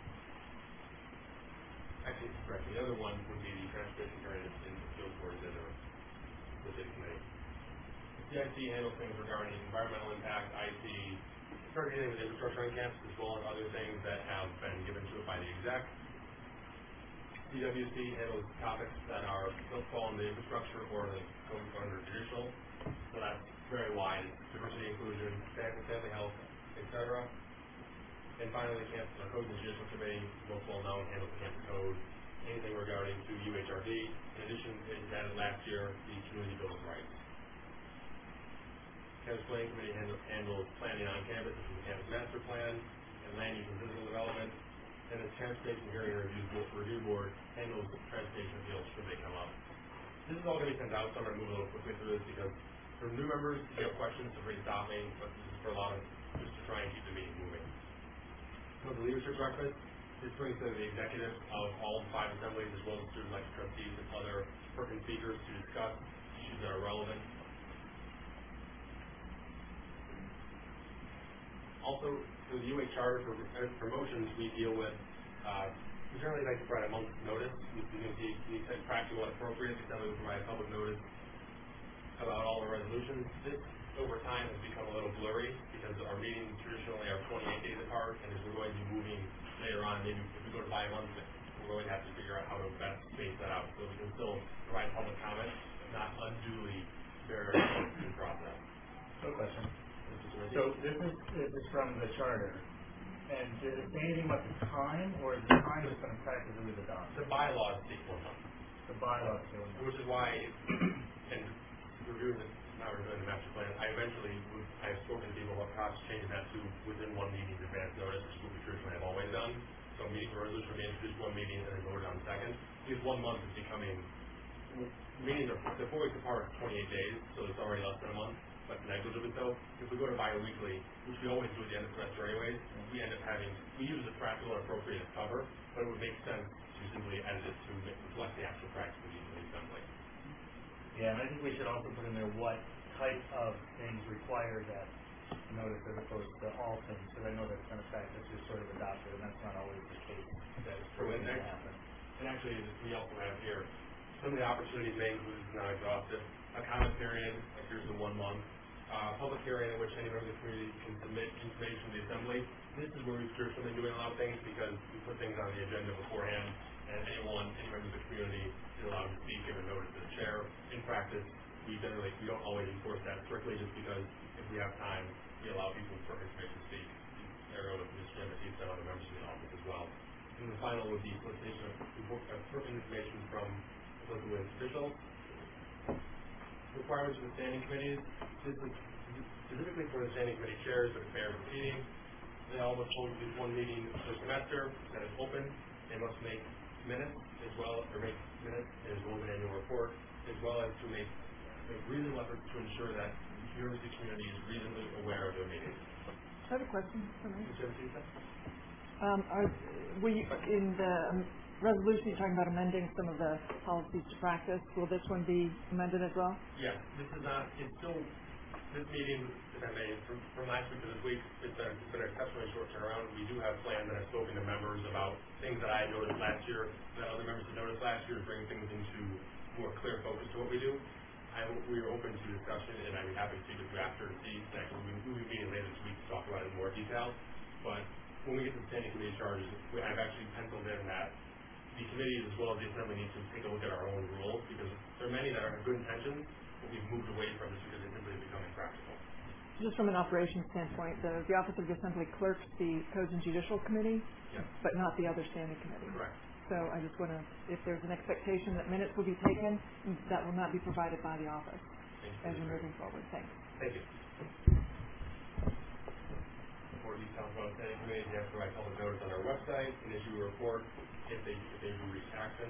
Speaker 1: Actually, correct. The other one would be the transportation area in the field boards that are within the committee. The C I C handles things regarding environmental impact, I T, targeting with infrastructure on campus, as well as other things that have been given to it by the exec. C W C handles topics that are don't fall in the infrastructure or the go under judicial. So that's very wide. It's diversity, inclusion, family health, et cetera. And finally, the campus our Code and Judicial Committee, most well known, handles the campus code, anything regarding to U H R D. In addition, it added last year the Community Bill of Rights. Campus Planning Committee handles, handles planning on campus, which is the campus master plan, and land use and physical development. And the Transportation Hearing and Review Board, Review Board handles transportation appeals should they come up. This is all going to be sent out, so I'm going to move a little quickly through this because for new members, if you have questions, please stop me, but this is for a lot of, just to try and keep the meeting moving. So the leadership breakfast, this brings together the executives of all five assemblies, as well as student election trustees and other pertinent speakers to discuss issues that are relevant. Also, through the U A charter for promotions, we deal with, uh, we generally like to provide a month's notice. We can see the extent practical and appropriate, the assembly will provide public notice about all the resolutions. This over time has become a little blurry because our meetings traditionally are twenty-eight days apart, and as we're going to be moving later on, maybe if we go to bi-month, we're going to have to figure out how to best space that out so we can still provide public comment, but not unduly vary the process.
Speaker 5: So question. So this is this is from the charter. And did it say anything about the time, or is the time just going to practically be done?
Speaker 1: The bylaws state one month.
Speaker 5: The bylaws say one month.
Speaker 1: Which is why, and reviewing the, not reviewing the master plan, I eventually, would, I have spoken to people about perhaps changing that to within one meeting's advance notice, which is what we traditionally have always done. So meeting, the resolution will be introduced one meeting and then voted on second. Because one month is becoming, meetings are, they're four weeks apart, twenty-eight days, so it's already less than a month, but negligibly so. If we go to bi-weekly, which we always do at the end of the semester anyways, we end up having, we use the practical and appropriate as cover, but it would make sense to simply edit it to make, reflect the actual practice of the assembly.
Speaker 5: Yeah, and I think we should also put in there what type of things require that notice as opposed to all things, because I know that's kind of practice is sort of adopted, and that's not always the case.
Speaker 1: That is true. And,
Speaker 5: happen.
Speaker 1: and actually, we also have here, some of the opportunities may include, not exhaustive, a comment period, like here's the one month, uh, public hearing in which any member of the community can submit information to the assembly. This is where we've traditionally been doing a lot of things because we put things on the agenda beforehand, and anyone, any member of the community is allowed to speak, give a notice to the chair. In practice, we generally, we don't always enforce that strictly just because if we have time, we allow people for information to speak. I know that Miz Remedy said other members of the office as well. And the final would be solicitation of information from applicable officials. Requirements for the standing committees. This is specifically for the standing committee chairs that are fair proceeding. They all must hold at least one meeting per semester that is open. They must make minutes as well, or make minutes as well as an annual report, as well as to make, make reasonable efforts to ensure that the university community is reasonably aware of their meetings.
Speaker 8: I have a question for me.
Speaker 1: Miz Remedy?
Speaker 8: Um, are we in the um, resolution you're talking about amending some of the policies to practice? Will this one be amended as well?
Speaker 1: Yes, this is not. It's still this meeting, if I may, from, from last week to this week. It's been, it's been an exceptionally short turnaround. We do have plans that I've spoken to members about things that I noticed last year that other members have noticed last year, bring things into more clear focus to what we do. I, we are open to discussion, and I'd be happy to speak with you after to see that we'll be meeting later this week to talk about it in more detail. But when we get to the standing committee charges, we, I've actually penciled in that the committees as well as the assembly need to take a look at our own rules because there are many that have good intentions, but we've moved away from this because they simply become impractical.
Speaker 8: Just from an operations standpoint, the, the Office of the Assembly clerks the Codes and Judicial Committee,
Speaker 1: yes,
Speaker 8: but not the other standing committee.
Speaker 1: Correct.
Speaker 8: So I just want to, if there's an expectation that minutes will be taken, that will not be provided by the office as you're moving forward. Thanks.
Speaker 1: Thank you. More details about the standing committee, you have to provide public notice on our website and issue a report if they if they do reach action.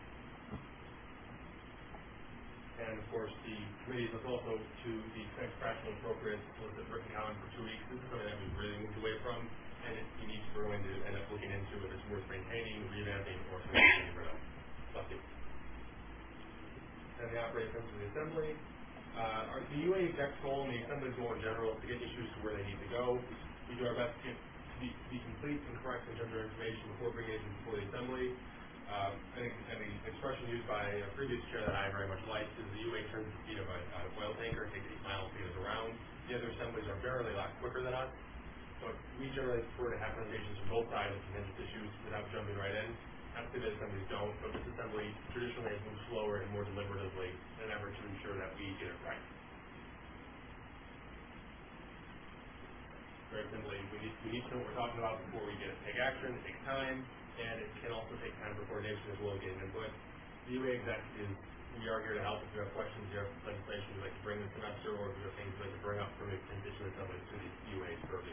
Speaker 1: And of course, the committees look also to the practical appropriate solicit written comment for two weeks. This is something that we've really moved away from, and it, we need to, we're going to end up looking into if it's worth maintaining, revamping, or getting rid of. Bless you. And the operating principles of the assembly. Uh, our, the U A exec's goal and the assembly's goal in general is to get issues to where they need to go. We do our best to, get, to, be, to be complete and correct in terms of our information before bringing it before the assembly. Um, I think, and the expression used by a previous chair that I very much liked is the U A turns the speed of a, a oil tanker and takes eight miles to get us around. The other assemblies are generally a lot quicker than us, but we generally prefer to have presentations from both sides of contentious issues without jumping right in. Not to say that assemblies don't, but this assembly traditionally has moved slower and more deliberatively in an effort to ensure that we get it right. Very simply, we need, we need to know what we're talking about before we get take action. It takes time, and it can also take time for coordination as well as getting input. The U A exec is, we are here to help if you have questions, if you have legislation you'd like to bring this semester, or if you have things you'd like to bring up from the constituent assemblies to the U A's purview.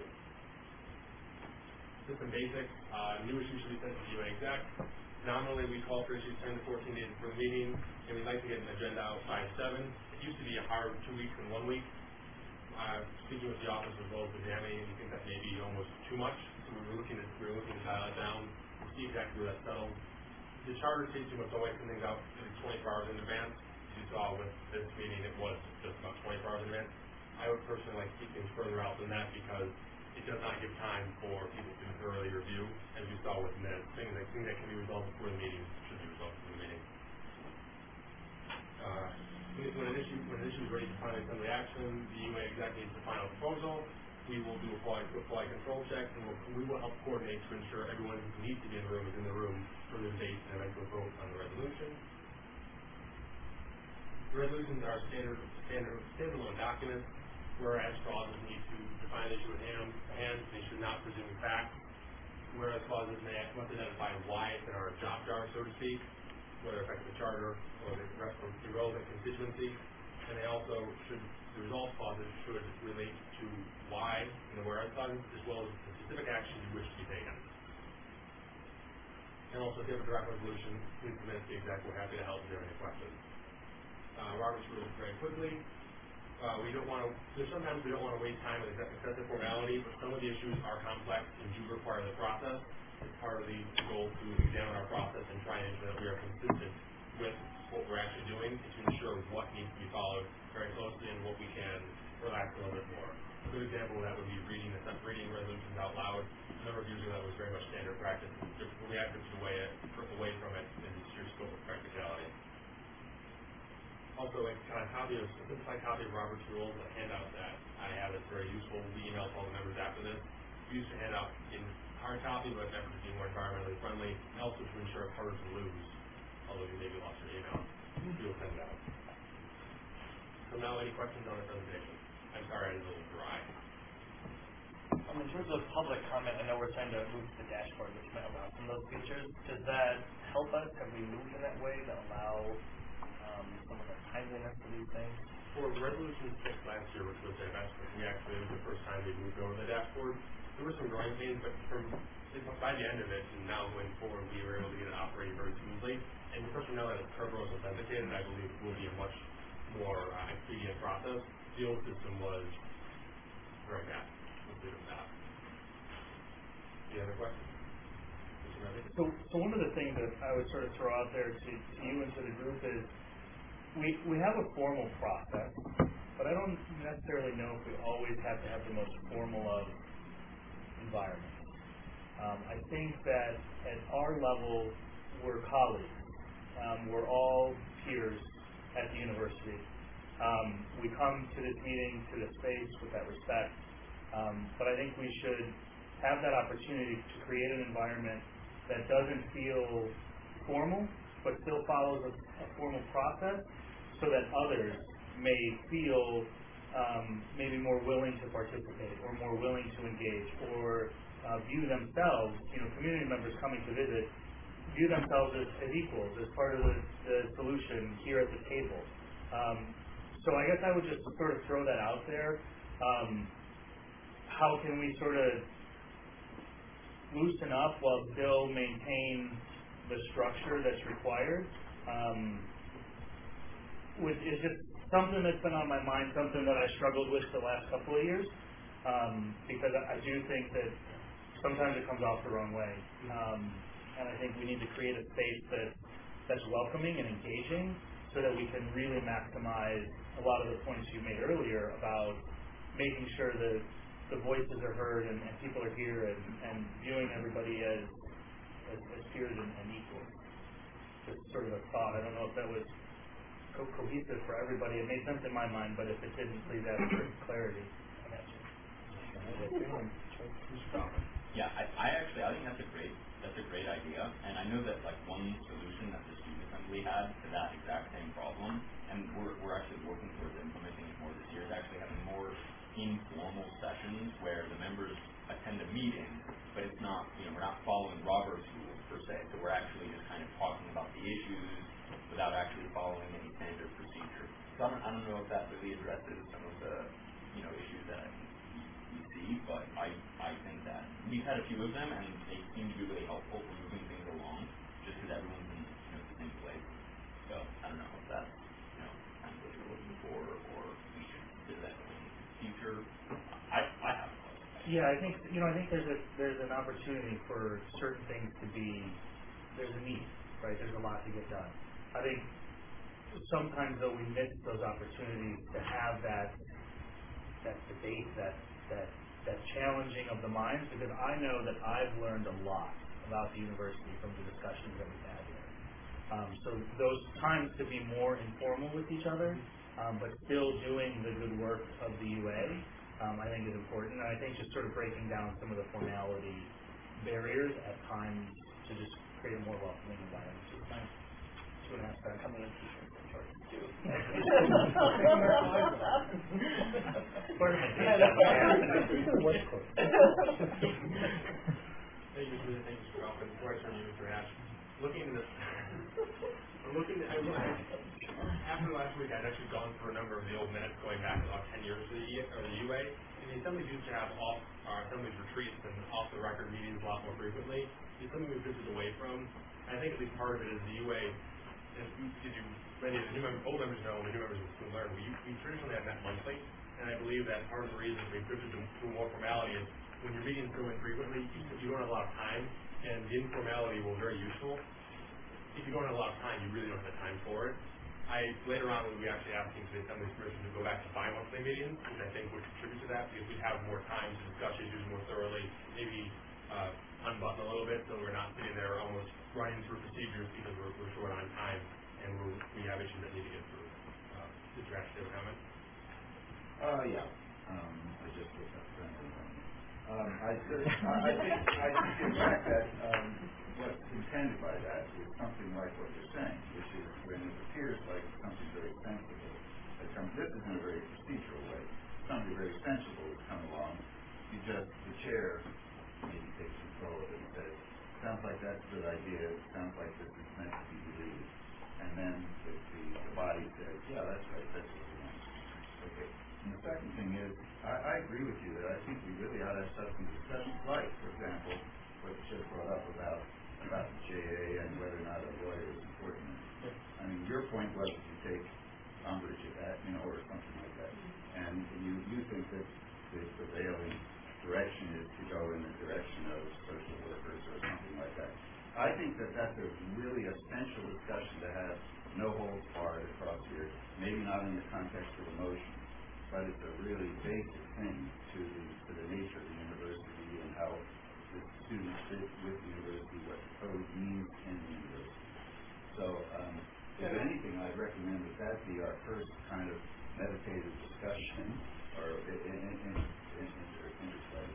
Speaker 1: System basics, uh, new issues should be sent to the U A exec. Nominally, we call for issues ten to fourteen days before the meeting, and we'd like to get an agenda out by seven. It used to be a hard two weeks and one week. Uh, speaking with the office as well as the Examining, we think that may be almost too much, so we were looking at we were looking to dial it down to see exactly where that's settled. The charter states you must always send things out at least twenty-four hours in advance. As you saw with this meeting, it was just about twenty-four hours in advance. I would personally like to keep things further out than that because it does not give time for people to thoroughly review, as we saw with minutes. Things that, things that can be resolved before the meeting should be resolved before the meeting. Uh, when, an issue, when an issue is ready for final assembly action, the U A exec needs the final proposal. We will do a quality, a quality control check, and we'll, we will help coordinate to ensure everyone who needs to be in the room is in the room for the debate and eventual vote on the resolution. The resolutions are standard, standard, standalone documents. Whereas clauses need to define the issue at hand, and they should not presume facts. whereas clauses may must identify why it's in our job jar, so to speak, whether it affects the charter or the rest of the relevant constituency. And they also should, the resolve clauses should relate to why in the whereas clauses, as well as the specific action you wish to be taken. And also, if you have a draft resolution, please submit it to the exec. We're happy to help if you have any questions. Uh, Robert's rules very quickly. Uh, we don't want to, there's sometimes we don't want to waste time with excessive formality, but some of the issues are complex and do require the process. It's part of the goal to examine our process and try and ensure that we are consistent with what we're actually doing to ensure what needs to be followed very closely and what we can relax a little bit more. A good example of that would be reading the reading resolutions out loud. A number of years ago, that was very much standard practice. We have to away, it, away from it in the sheer scope of practicality. Also, a kind of copy of, a simplified copy of Robert's Rules, a handout that I have that's very useful. We'll be emailed to all the members after this. We used to hand out in hard copy, but efforts to be more environmentally friendly, and also to ensure it's harder to lose, although you maybe lost your email. We will send it out. So now, any questions on the presentation? I'm sorry, I was a little dry.
Speaker 7: Um, in terms of public comment, I know we're trying to move to the dashboard, which might allow some of those features. Does that help us? Have we moved in that way to allow um, some of the timeliness to these things?
Speaker 1: For Resolution six last year, which was divestment, we actually, it was the first time we moved over the dashboard. There were some growing pains, but from by the end of it, and now going forward, we were able to get it operating very smoothly. And especially now that it's Kerberos authenticated, I believe it will be a much more uh, expedient process. The old system was very bad. Let's leave it at that. Any other questions?
Speaker 5: So, so one of the things that I would sort of throw out there to, to you and to the group is we we have a formal process, but I don't necessarily know if we always have to have the most formal of environments. Um, I think that at our level, we're colleagues. Um, we're all peers at the university. Um, we come to this meeting, to this space with that respect, um, but I think we should have that opportunity to create an environment that doesn't feel formal, but still follows a, a formal process, so that others may feel um, maybe more willing to participate, or more willing to engage, or uh, view themselves, you know, community members coming to visit, view themselves as, as equals, as part of the, the solution here at the table. Um, so I guess I would just sort of throw that out there. Um, how can we sort of loosen up while still maintain the structure that's required? Um, which is just something that's been on my mind, something that I struggled with the last couple of years, um, because I, I do think that sometimes it comes off the wrong way. Um, and I think we need to create a space that, that's welcoming and engaging, so that we can really maximize a lot of the points you made earlier about making sure that the voices are heard and, and people are here, and, and viewing everybody as as, as peers and, and equals. Just sort of a thought. I don't know if that was co- cohesive for everybody. It made sense in my mind, but if it didn't, please add for clarity. I got you.
Speaker 3: Yeah, I, I actually I think that's a great that's a great idea, and I know that like one solution that the student assembly had to that exact same problem, and we're we're actually working towards implementing it more this year, is actually having more informal sessions where the members attend a meeting, but it's not, you know, we're not following Robert's rules per se, so we're actually just kind of talking about the issues without actually following any standard procedure. So I don't, I don't know if that really addresses some of the, you know, issues that I think we see, but I, I think that we've had a few of them, and they seem to be really helpful for moving things along, just because everyone's in, you know, the same place. So I don't know if that's, you know, kind of what you're looking for, or we should do that in the future. I, I have a question.
Speaker 5: Yeah, I think, you know, I think there's a there's an opportunity for certain things to be, there's a need, right? There's a lot to get done. I think sometimes though we miss those opportunities to have that that debate, that that that challenging of the minds, because I know that I've learned a lot about the university from the discussions that we've had here. Um, so those times to be more informal with each other, um, but still doing the good work of the U A, um, I think is important. And I think just sort of breaking down some of the formality barriers at times to just create a more welcoming environment. So it's nice. Two and a half times coming in teachers in charge too. Part of my day job.
Speaker 1: Thank you, through you, Mister Hatch. Looking at this, I'm looking at, I, after last week, I'd actually gone through a number of the old minutes going back about ten years of the, E, or the U A. And the assemblies used to have off, our assemblies retreats and off-the-record meetings a lot more frequently. It's something we've drifted away from. And I think at least part of it is the U A, as you, as you many of the new members, old members know, and the new members will learn, we, we traditionally have met monthly. And I believe that part of the reason we've drifted to, to more formality is when you're meeting so infrequently, you, you don't have a lot of time, and the informality will be very useful. If you don't have a lot of time, you really don't have time for it. I later on when we actually asking for the Assembly's permission to go back to bi-monthly meetings, which I think would contribute to that because we have more time to discuss issues more thoroughly, maybe uh, unbutton a little bit so we're not sitting there almost running through procedures because we're, we're short on time and we're, we have issues that need to get through. Uh, did you actually have a comment?
Speaker 12: Uh, yeah. Um, I just looked up friendly. Um, I, I think I think in fact that um, what's intended by that is something like what you're saying, which is when it appears like something very sensible, that comes, this is in a very procedural way, something very sensible has come along, you just, the chair maybe takes control of it and says, sounds like that's a good idea, it sounds like this is meant to be deleted. And then the, the, the body says, yeah, that's right, that's what we want. Okay. And the second thing is, I, I agree with you that I think we really ought to have substantive discussions, like, for example, what you just brought up about about the J A and whether or not a lawyer is important. I mean, your point was to take umbrage at that, you know, or something like that. And you, you think that the prevailing direction is to go in the direction of social workers or something like that. I think that that's a really essential discussion to have, no holds barred across here, maybe not in the context of a motion, but it's a really basic thing to the, to the nature of the university and how the students fit with the university, what the code means in the university. So, um, if anything, I'd recommend that that be our first kind of meditative discussion or in, in, in, in, in interplay.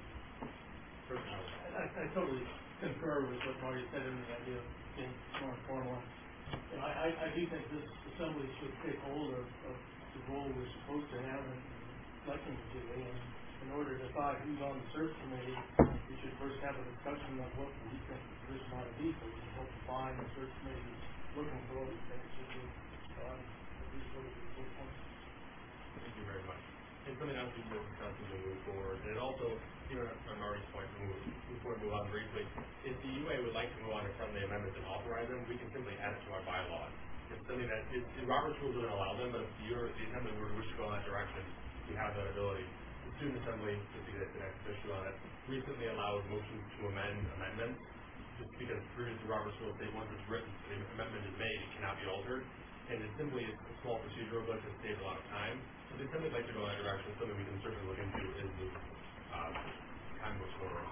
Speaker 11: I, I totally concur with what Marty said in the idea of being more informal. You know, I, I do think this assembly should take hold of, of the role we're supposed to have in electing the J A. And in order to decide who's on the search committee, we should first have a discussion of what we think the position ought to be, so we can help define the search committee is looking for what we think it should be. So I'm at least looking for four points.
Speaker 1: Thank you very much. And something else we will discuss as we move forward, and also, you know, on Marty's point, move, before we move on briefly, if the U A would like to move on to friendly amendments and authorize them, we can simply add it to our bylaws. It's something that, it, it, Robert's rules doesn't allow them, but if the, the Assembly were to wish to go in that direction, we have that ability. The Student Assembly, just to get the next issue on it, recently allowed motions to amend amendments, just because previously Robert's rules say once it's written, the amendment is made, it cannot be altered, and it simply is a small procedural glitch that saves a lot of time. So the Assembly would like to go in that direction, something we can certainly look into is the uh, time which order.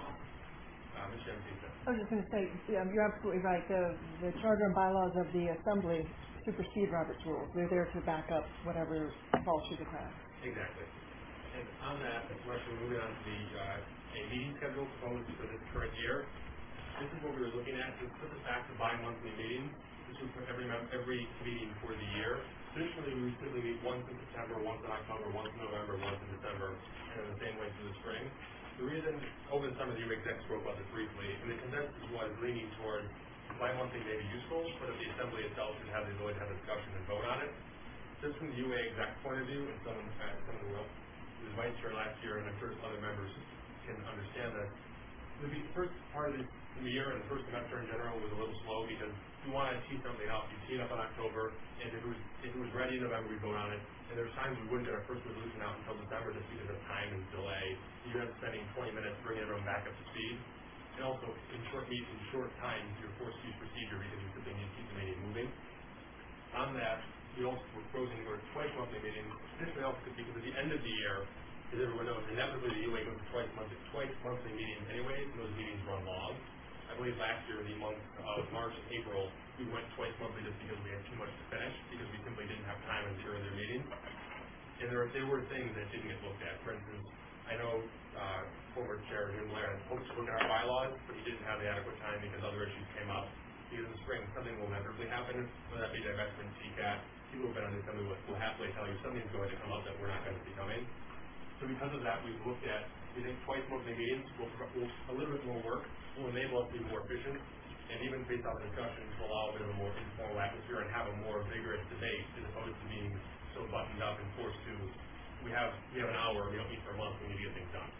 Speaker 1: Uh, Miz Shemsey.
Speaker 8: I was just going to say, yeah, you're absolutely right. The, the charter and bylaws of the Assembly supersede Robert's rules. They're there to back up whatever falls through the cracks.
Speaker 1: Exactly. And on that, we're actually moving on to the uh, a meeting schedule proposed for this current year. This is what we were looking at. This puts us back to bi-monthly meetings. This would put every mem- every meeting for the year. Traditionally, we would simply meet once in September, once in October, once in November, once in December, and then the same way through the spring. The reason, over the summer, the U A execs spoke about this briefly, and the consensus was leaning towards bi-monthly may be useful, but if the Assembly itself should have the ability to have a discussion and vote on it. Just from the U A exec point of view, and someone, uh, someone who was vice chair last year, and I'm sure other members can understand that, the first part of the year and the first semester in general was a little slow because you want to tee something up. You tee it up in October, and if it was if it was ready in November, we'd vote on it. And there were times we wouldn't get our first resolution out until December just because of time and delay. You end up spending twenty minutes bringing everyone back up to speed. And also, in short meetings, in short times, you're forced to use procedure because you simply need to keep the meeting moving. On that, we also were proposing to go to twice monthly meetings. Additionally, also because at the end of the year, as everyone knows, inevitably the U A goes to twice monthly, twice monthly meetings anyways, and those meetings run long. I believe last year, the month of March and April, we went twice monthly just because we had too much to finish, because we simply didn't have time in the earlier meetings. And there, there were things that didn't get looked at. For instance, I know uh, former Chair Jim Blair had hoped to look at our bylaws, but he didn't have the adequate time because other issues came up. Because in the spring, something will inevitably happen, whether that be divestment, T C A T. People who have been on the Assembly will, will happily tell you something's going to come up that we're not going to see coming. So because of that, we've looked at, we think twice monthly meetings will, will a little bit more work, will enable us to be more efficient, and even based on the discussion, to allow a bit of a more informal atmosphere and have a more vigorous debate as opposed to being so buttoned up and forced to, we have we have an hour, we don't meet for a month, we need to get things done.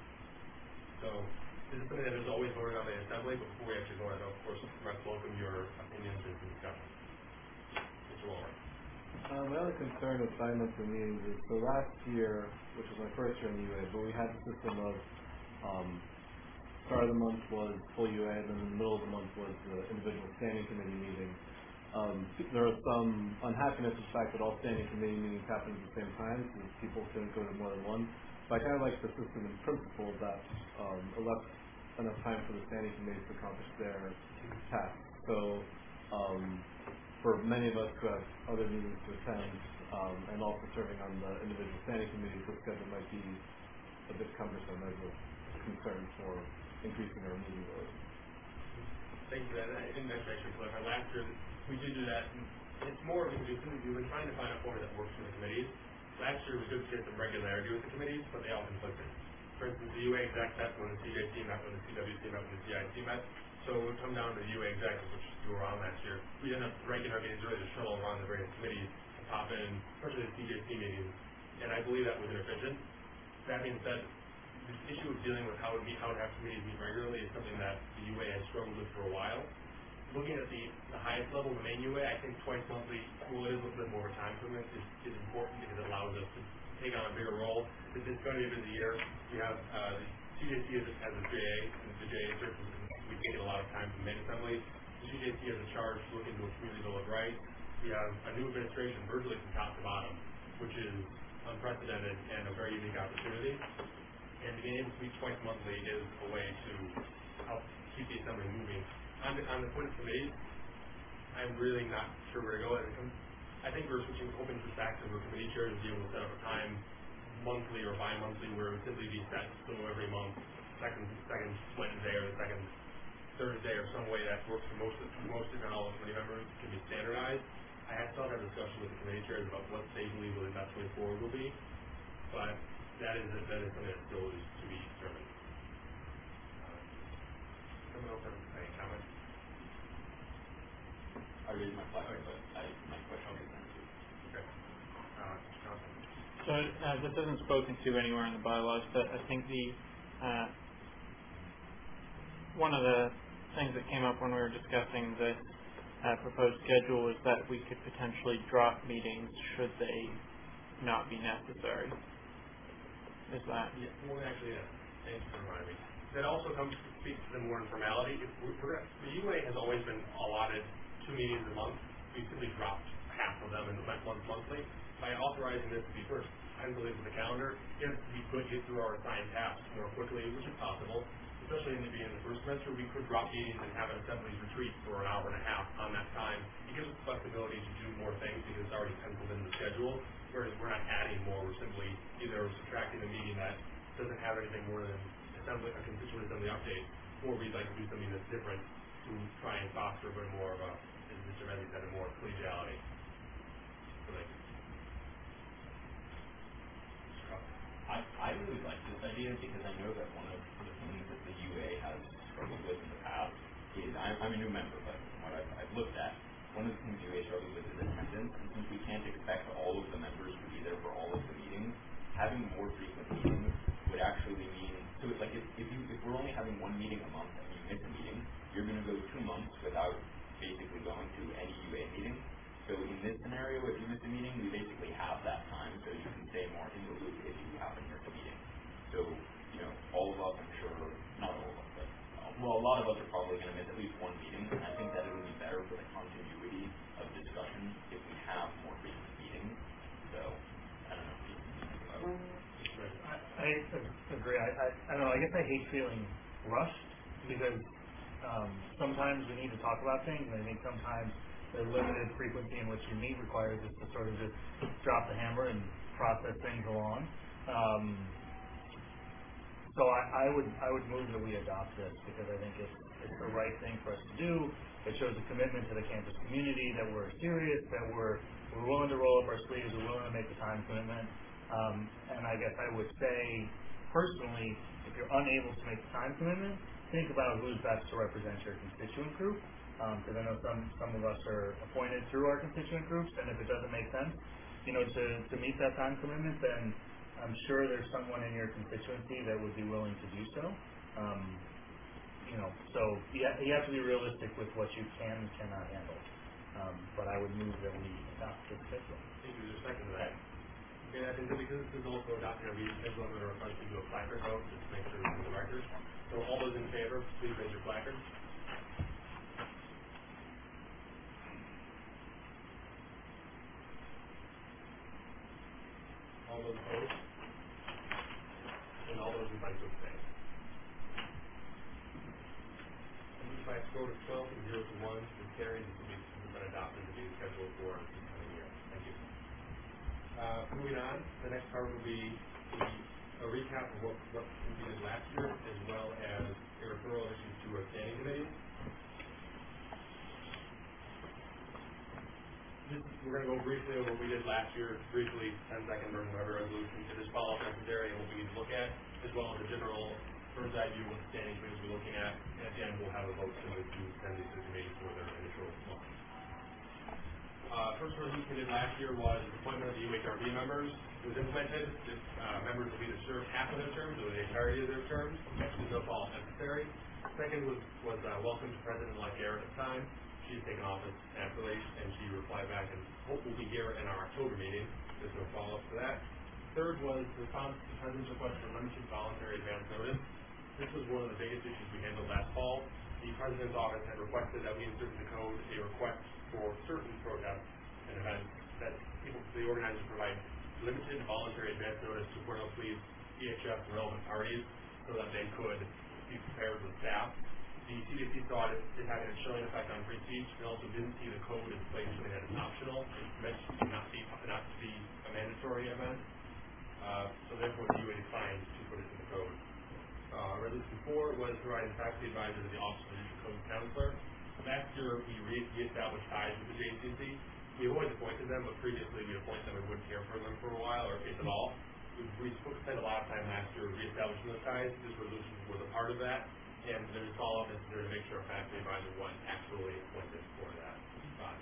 Speaker 1: So this is something that is always voted on by the Assembly, but before we actually go on, of course, let's welcome your opinions and discussion. Mister Walmer.
Speaker 9: Um, my other concern with bi-monthly meetings is, so last year, which was my first year in the U A, but we had the system of um, start of the month was full U A, and then in the middle of the month was the individual standing committee meeting. Um, there was some unhappiness with the fact that all standing committee meetings happened at the same time, so people couldn't go to more than one. But I kind of like the system in principle that um, it left enough time for the standing committees to accomplish their tasks. So um, for many of us who have other meetings to attend, um, and also serving on the individual standing committees, the schedule might be a bit cumbersome as a concern for increasing our meeting load.
Speaker 1: Thank you for that. I didn't actually actually clarify. Last year, we did do that. And it's more because we've been trying to find a format that works for the committees. Last year, we could get some regularity with the committees, but they all conflicted. For instance, the U A exec met when the C J C met, when the C W C met, when the C I C met. So it would come down to the U A exec, which you were on last year. We ended up breaking our meetings really to shuttle around the various committees to pop in, especially the C J C meetings. And I believe that was inefficient. That being said, the issue of dealing with how to meet, how to have committees meet regularly is something that the U A has struggled with for a while. Looking at the, the highest level, the main U A, I think twice monthly, well, it is a little bit more of a time commitment, is, is important because it allows us to take on a bigger role. This is going to be a busy year. We have uh, the C J C as a, as a J A, and the J A certainly we take a lot of time from the main assembly. The C J C has a charge to look into a community bill of rights. We have a new administration virtually from top to bottom, which is unprecedented and a very unique opportunity. And being able to meet twice monthly is a way to help keep the assembly moving. On the, on the appointed committees, I'm really not sure where to go. I think we're switching, hoping to back to where committee chairs to be able to set up a time monthly or bi-monthly where it would simply be set so every month, second second Wednesday or the second Thursday or some way that works for most of most if not all the committee members can be standardized. I have still had a discussion with the committee chairs about what they believe the best way forward will be, but that is that is something that still is to be determined. Uh, someone else have any comments?
Speaker 3: I raised my flag, but I, my question is answered.
Speaker 1: Okay. Uh, Johnson.
Speaker 14: So uh, this isn't spoken to anywhere in the bylaws, but I think the uh, one of the things that came up when we were discussing the uh, proposed schedule is that we could potentially drop meetings should they not be necessary. Is that?
Speaker 1: Yeah, well, actually, yeah. Thanks for reminding me. That also comes to speak to the more informality. If we're, we're, the U A has always been allotted two meetings a month. We simply dropped half of them and went once monthly. By authorizing this to be first, I believe with the calendar, if we could get through our assigned tasks more quickly, which is possible, especially in the beginning of the first semester, we could drop meetings and have an assemblies retreat for an hour and a half on that time. It gives us the flexibility to do more things because it's already penciled in the schedule, whereas we're not adding more. We're simply either subtracting a meeting that doesn't have anything more than assembly, a constituent assembly update, or we'd like to do something that's different to try and foster a bit more of a, as Mister Medley said, a more collegiality. So thank you.
Speaker 3: I, I really like this idea because I know that one of the things that the U A has struggled with in the past is, I'm, I'm a new member, but from what I've, I've looked at, one of the things the U A struggles with is attendance, and since we can't expect all of the members to be there for all of the meetings, having more frequent meetings would actually mean, so it's like if, if, you, if we're only having one meeting a month and you miss a meeting, you're going to go two months without basically going to any U A meeting. So in this scenario, if you miss a meeting, we basically have that time, so you can stay more in the loop if you happen to miss a meeting. So, you know, all of us, I'm sure, not all of us, but, uh, well, a lot of us are probably going to miss at least one meeting, and I think that it would be better for the continuity of discussion if we have more frequent meetings. So, I don't know.
Speaker 5: I, I agree. I, I, I don't know. I guess I hate feeling rushed because um, sometimes we need to talk about things, and I think sometimes the limited frequency in which you meet requires us to sort of just drop the hammer and process things along. Um, so I, I would I would move that we adopt this because I think it's it's the right thing for us to do. It shows a commitment to the campus community that we're serious, that we're we're willing to roll up our sleeves, we're willing to make the time commitment. Um, and I guess I would say personally, if you're unable to make the time commitment, think about who's best to represent your constituent group. because I know some, some of us are appointed through our constituent groups, and if it doesn't make sense, you know, to, to meet that time commitment, then I'm sure there's someone in your constituency that would be willing to do so. Um, you know, so you have, you have to be realistic with what you can and cannot handle. Um, but I would move that we adopt this schedule.
Speaker 1: Thank you. There's a second to that. Okay, I think that because this is also adopting a meeting schedule, I'm going to request you to do a placard vote just to make sure it's in the record. So all those in favor, please raise your placard. All those opposed? And all those who'd like to abstain. I move by a score of twelve to zero to one, is carried. This will be, this has been adopted to be scheduled for this coming year. Thank you. Uh, moving on, the next part will be the, a recap of what, what we did last year, as well as a referral issues to a standing committee. This, we're going to go briefly over what we did last year, briefly, ten second version of every resolution. If there's follow-up necessary and what we need to look at, as well as a general bird's eye view of what the standing committees we're looking at. And at the end, we'll have a vote similar to send these to the committee for their initial response. Uh, first resolution we did last year was appointment of the U H R B members. It was implemented. This, uh, members will either serve half of their terms or the entirety of their terms. There's no follow-up necessary. Second was, was uh, welcome to President-elect Garrett at the time. She's taken office naturally, and she replied back, and hope will be here in our October meeting. There's no follow-up to that. Third was response to the President's request for limited voluntary advance notice. This was one of the biggest issues we handled last fall. The President's office had requested that we insert in the code a request for certain protests and events that people, the organizers provide limited voluntary advance notice to Cornell Police, D H S, and relevant parties so that they could be prepared with staff. The C D C thought it, it had a chilling effect on free speech and also didn't see the code in place so they had an optional. It's meant to not be, not to be a mandatory event. Uh, so therefore the U A declined to put it in the code. Uh, resolution four was providing faculty advisor to the Office of the District Code Counselor. Last year we re- re-established ties with the J C C. We always appointed them, but previously we appointed them and wouldn't care for them for a while, or if at all. We, we spent a lot of time last year re-establishing those ties. This resolution was a part of that. And there's follow-up necessary to make sure a faculty advisor was actually appointed for that body.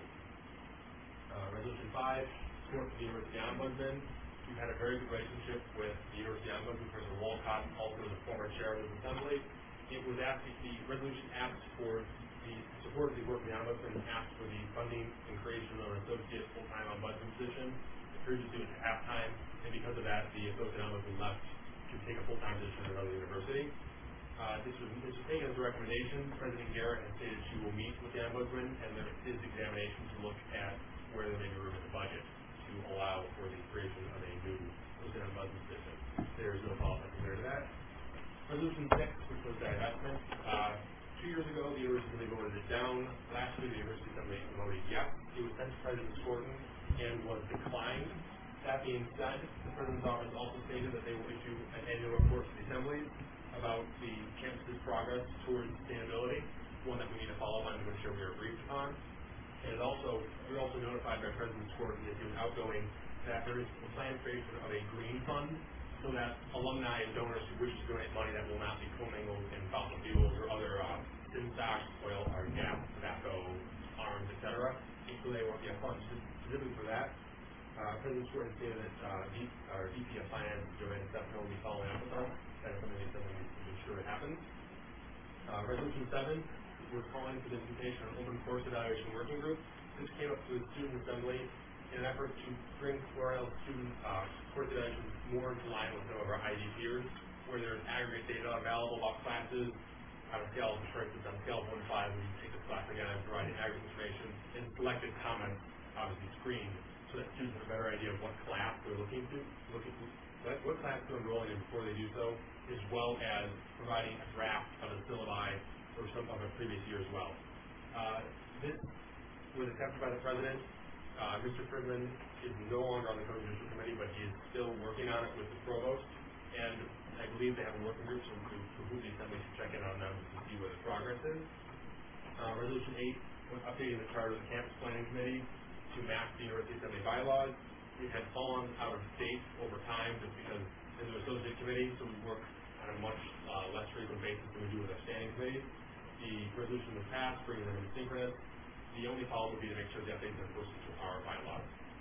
Speaker 1: Uh, resolution five, support for the University Ombudsman. We've had a very good relationship with the University Ombudsman, President Walcott, also the former chair of the Assembly. It was asked, the resolution asked for the support of the work of the Ombudsman and asked for the funding and creation of an associate full-time ombudsman position. Previously it was half-time, and because of that, the associate ombudsman left to take a full-time position at another university. Uh, this, was, this was taken as a recommendation. President Garrett has stated she will meet with the Ombudsman, and there is examination to look at where there may be room in the budget to allow for the creation of a new Associate Ombudsman position. There is no follow-up necessary to that. Resolution six, which was divestment. Uh, two years ago, the University Assembly voted it down. Last year, the University Assembly voted yes. It was sent to President Skorton and was declined. That being said, the President's office also stated that they will issue an annual report to the Assembly about the campus's progress towards sustainability, one that we need to follow on to ensure we are briefed upon. And it also, we were also notified by President Skorton as he was outgoing that there is a planned creation of a green fund so that alumni and donors who wish to donate money that will not be commingled in fossil fuels or other uh, tin stocks, oil or gas, tobacco, arms, et cetera. And so they will be a fund specifically for that. Uh, President Skorton stated that uh, D, our V P of Finance, Joanna Stefano, will be following up with us. That is something that we need to ensure it happens. Uh, resolution seven, we're calling for the implementation of an open course evaluation working group. This came up through the Student Assembly in an effort to bring Cornell student uh, course evaluations more into line with some of our I D peers, where there's aggregate data available about classes on a scale of, for instance, on a scale of one to five, when you take the class again, I'm providing aggregate information and selected comments, obviously screened, so that students have a better idea of what class they're looking to, looking to what, what class they're enrolling in before they do so, as well as providing a draft of the syllabi for some of the previous year as well. Uh, this was accepted by the President. Uh, Mister Friedman is no longer on the Code Judicial Committee, but he is still working on it with the Provost, and I believe they have a working group, so to, to whom the Assembly should check in on them to see where the progress is. Uh, Resolution eight was updating the charter of the Campus Planning Committee to match the University Assembly bylaws. It had fallen out of date over time just because it's an associate committee, so we work on a much uh, less frequent basis than we do with our standing committees. The resolution was passed, bringing them into synchronous. The only follow-up would be to make sure the updates are enforced to our bylaws.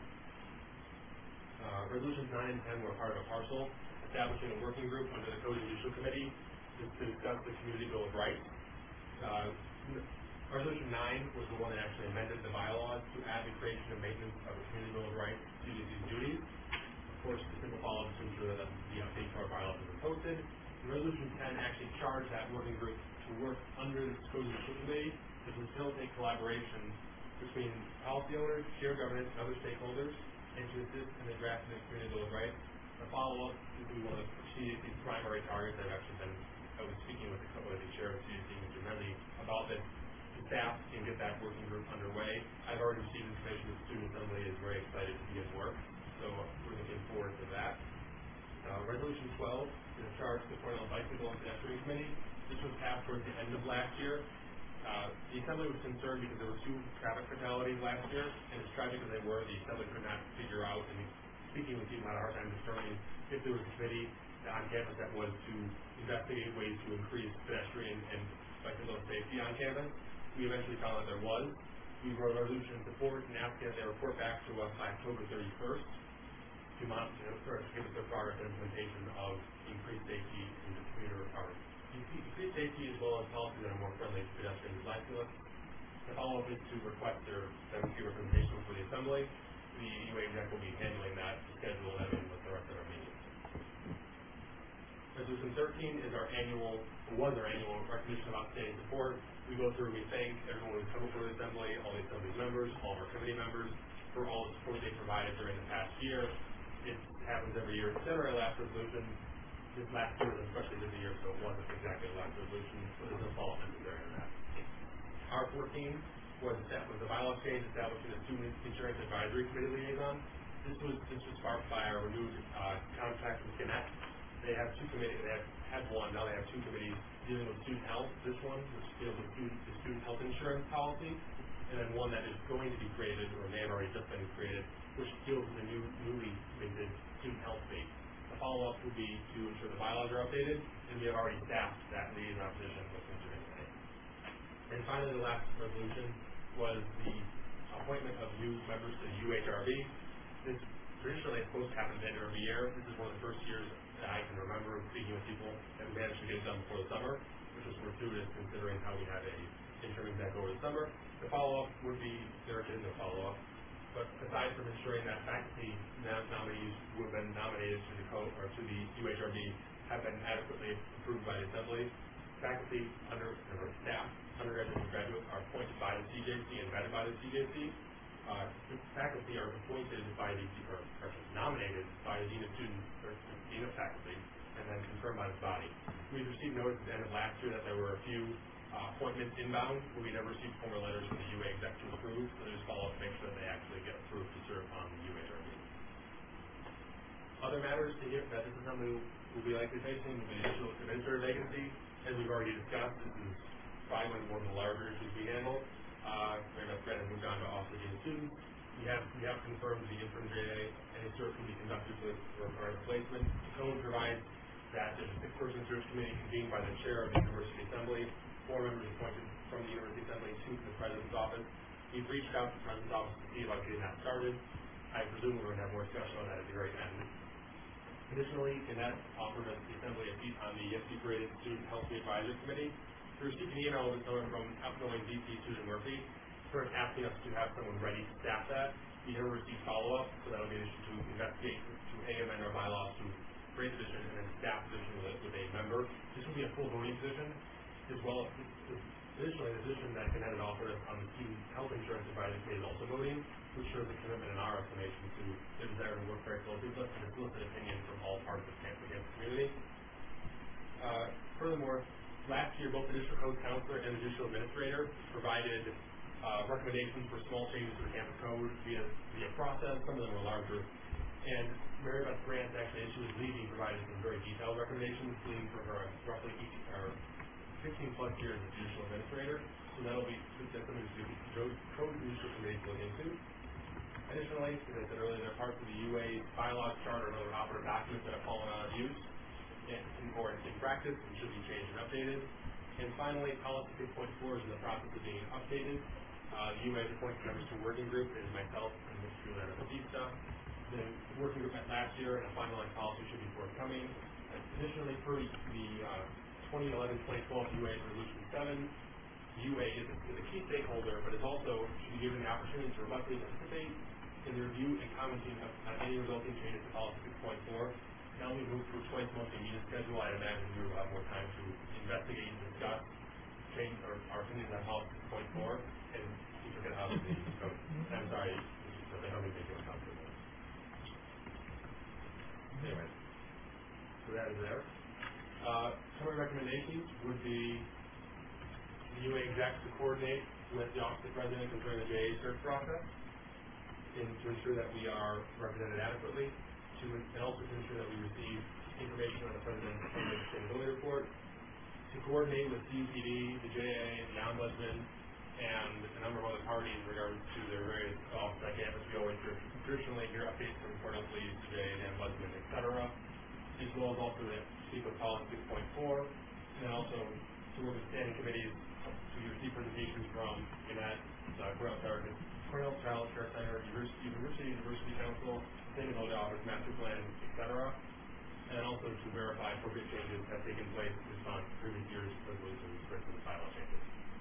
Speaker 1: Uh, resolutions nine and ten were part of a parcel, establishing a working group under the Code Judicial Committee to, to discuss the Community Bill of Rights. Uh, Resolution nine was the one that actually amended the bylaws to add the creation and maintenance of the Community Bill of Rights to these duties. Of course, the simple follow-up to ensure that the update to our bylaws is posted. And Resolution ten actually charged that working group to work under the Code Judicial Committee to facilitate collaboration between policy owners, shared governance, and other stakeholders, and to assist in the drafting of the Community Bill of Rights. The follow-up is we want to achieve these primary targets that have actually been, I was speaking with the, with the chair of the C D C, Mister Medley, about this. Staff can get that working group underway. I've already received information that the Student Assembly is very excited to begin work, so we're looking forward to that. Uh, Resolution twelve is a charge to the Cornell Bicycle and Pedestrian Committee. This was passed towards the end of last year. Uh, the Assembly was concerned because there were two traffic fatalities last year, and as tragic as they were, the Assembly could not figure out, and speaking with people had a hard time determining if there was a committee on campus that was to investigate ways to increase pedestrian and bicycle safety on campus. We eventually found that there was. We wrote a resolution in support and asked that they report back to us by October thirty-first to monitor, or to give us their progress and implementation of increased safety in the commuter, or increased safety as well as policies that are more friendly to pedestrians and bicyclists. The follow-up is to request their M Q recommendation for the Assembly. The U A exec will be handling that schedule and with the rest of our meetings. Resolution thirteen is our annual, or was our annual recognition of outstanding support. We go through, we thank everyone who's come before the Assembly, all the Assembly's members, all of our committee members, for all the support they provided during the past year. It happens every year. It's our last resolution. This last year was especially busy year, so it wasn't exactly the last resolution, so there's no follow-up necessary on that. R fourteen was that was the bylaw change establishing a Student Insurance Advisory Committee liaison. This was this was sparked by our renewed uh, contract with Connect. They have two committees. They have had one. Now they have two committees dealing with student health. This one, which deals with student, the student health insurance policy, and then one that is going to be created, or may have already just been created, which deals with the new newly minted student health fee. The follow-up would be to ensure the bylaws are updated, and we have already staffed that liaison position with Mister Hinckley. And finally, the last resolution was the appointment of new members to the U H R B. This traditionally is supposed to happen at the end of every year. This is one of the first years that I can remember speaking with people that we managed to get it done before the summer, which was fortuitous considering how we had a interim exec over the summer. The follow-up would be, there is no follow-up, but aside from ensuring that faculty nominees who have been nominated to the co or to the U H R B have been adequately approved by the Assembly, faculty under or staff, undergraduates and graduates are appointed by the C J C and vetted by the C J C. Uh, the faculty are appointed by the, or, or nominated by the Dean of Students, or Dean of Faculty, and then confirmed by this body. We received notice at the end of last year that there were a few uh, appointments inbound where we never received formal letters from the U A exec to approve, so there's follow-up to make sure that they actually get approved to serve on the U H R B. Other matters to hear that this is something we'll be likely facing will be the issue of administrative vacancy. As we've already discussed, this is probably one of the larger issues we handle. Uh, Mary Beth Grant has moved on to Office of Dean of Students. We have, we have confirmed the interim J A, and a search will be conducted for for a replacement. The code provides that there's a six-person search committee convened by the chair of the University Assembly, four members appointed from the University Assembly, two from the President's office. We've reached out to the President's office to see about getting that started. I presume we're going to have more discussion on that at the very end. Additionally, Connect offered us the Assembly a seat on the S D-created Student Health Advisory Committee. We received an email this summer from outgoing V P Susan Murphy, sort of asking us to have someone ready to staff that. We never received follow-up, so that'll be an issue to investigate, to A, amend our bylaws to create a position and then staff position with a, with a member. This will be a full voting position, as well as additionally the position that Connect offered us on the Student Health Insurance Advisory Committee is also voting, which shows the commitment in our estimation to the desire to work very closely with us and to solicit opinion from all parts of the campus community. Uh, furthermore, last year, both the District Code Counselor and the Judicial Administrator provided uh, recommendations for small changes to the campus code via, via process. Some of them were larger. And Mary Beth Grant, actually, as she was leaving, provided some very detailed recommendations, gleaned from her roughly fifteen plus years as Judicial Administrator. So that'll be that's something the Code Judicial Committee to look into. Additionally, as I said earlier, there are parts of the U A bylaws, charter, and other operative documents that have fallen out of use in, or in practice and should be changed and updated. And finally, policy six point four is in the process of being updated. Uh, the U A has appointed members to a working group. It is myself and Miz Juliana Batista. The working group met last year, and a finalized policy should be forthcoming. Additionally, per the uh, twenty eleven twenty twelve U A Resolution seven, the U A is a, is a key stakeholder, but is also should be given the opportunity to remotely participate in the review and commenting on on any resulting changes to policy six point four. Now we move to a twice monthly meeting schedule. I'd imagine we will have more time to investigate and discuss change or our opinions on policy six point four, and we took it out of the code. I'm sorry, but they haven't taken account for this. Anyway, so that is there. Uh, some of the recommendations would be the U A execs to coordinate with the Office of the President concerning the J A search process, and to ensure that we are represented adequately, to, and also to ensure that we receive information on the President's sustainability report, to coordinate with C U P D, the J A, the Ombudsman, and a number of other parties in regards to their various offices on campus. We always hear, traditionally hear updates from Cornell Police, the J A, the Ombudsman, et cetera, as well as also to speak with Policy six point four, and then also to work with standing committees to receive presentations from Gannett, uh, Cornell Child Cornell Child Care Center, University, University, University Council, Sustainability Office, Master Plan, et cetera, and also to verify appropriate changes have taken place in response to previous years' resolutions for the bylaw changes.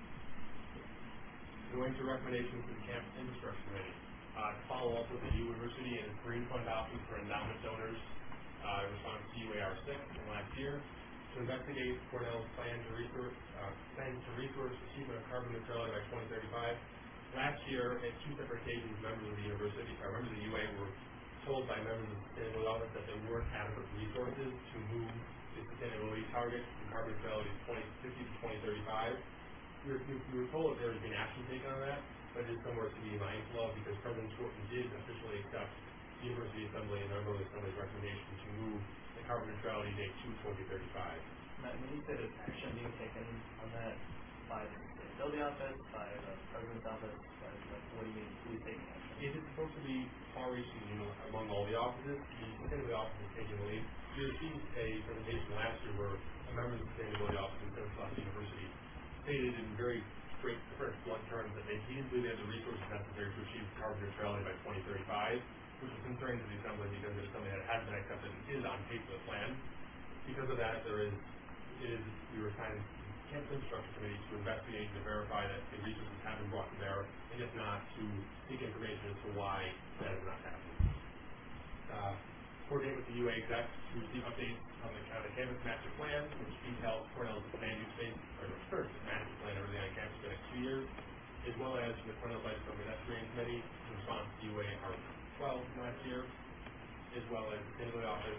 Speaker 1: Going to recommendations to the Campus Infrastructure Committee. Uh, to follow up with the University and its Green Fund options for endowment donors uh, in response to U A R six from last year. To investigate Cornell's plan to resource, uh, plan to resource achievement of carbon neutrality by twenty thirty-five. Last year, at two separate occasions, members of the university, or members of the U A were told by members of the Sustainability Office that there weren't adequate resources to move the sustainability target from carbon neutrality to twenty fifty to twenty thirty-five. We were, we were told that there was been action taken on that, but it is somewhere to be mindful of because President Schwartzen did officially accept the University Assembly and Member Assembly's recommendation to move the carbon neutrality date to twenty thirty-five.
Speaker 7: Matt, when you say there's action being taken on that by the Sustainability Office, by the President's Office, by, like, what do you mean, who's taking action?
Speaker 1: It is supposed to be far-reaching, you know, among all the offices. The Sustainability Office is taking the lead. We received a presentation last year where a member of the Sustainability Office in Central University stated in very straight, very blunt terms that they didn't believe they had the resources necessary to achieve carbon neutrality by twenty thirty-five, which is concerning to the Assembly because it's something that has been accepted and is on paper the plan. Because of that, there is, it is, we were assigned Campus Infrastructure Committee to investigate and verify that the resources have been brought to bear, and if not, to seek information as to why that is not happening. Uh, coordinate with the U A execs to receive updates on the, on the campus master plan, which details Cornell's land use space, or the first master plan, everything on campus for the next two years, as well as the Cornell Bicycle Pedestrian Committee in response to U A R twelve from last year, as well as the Sustainability Office.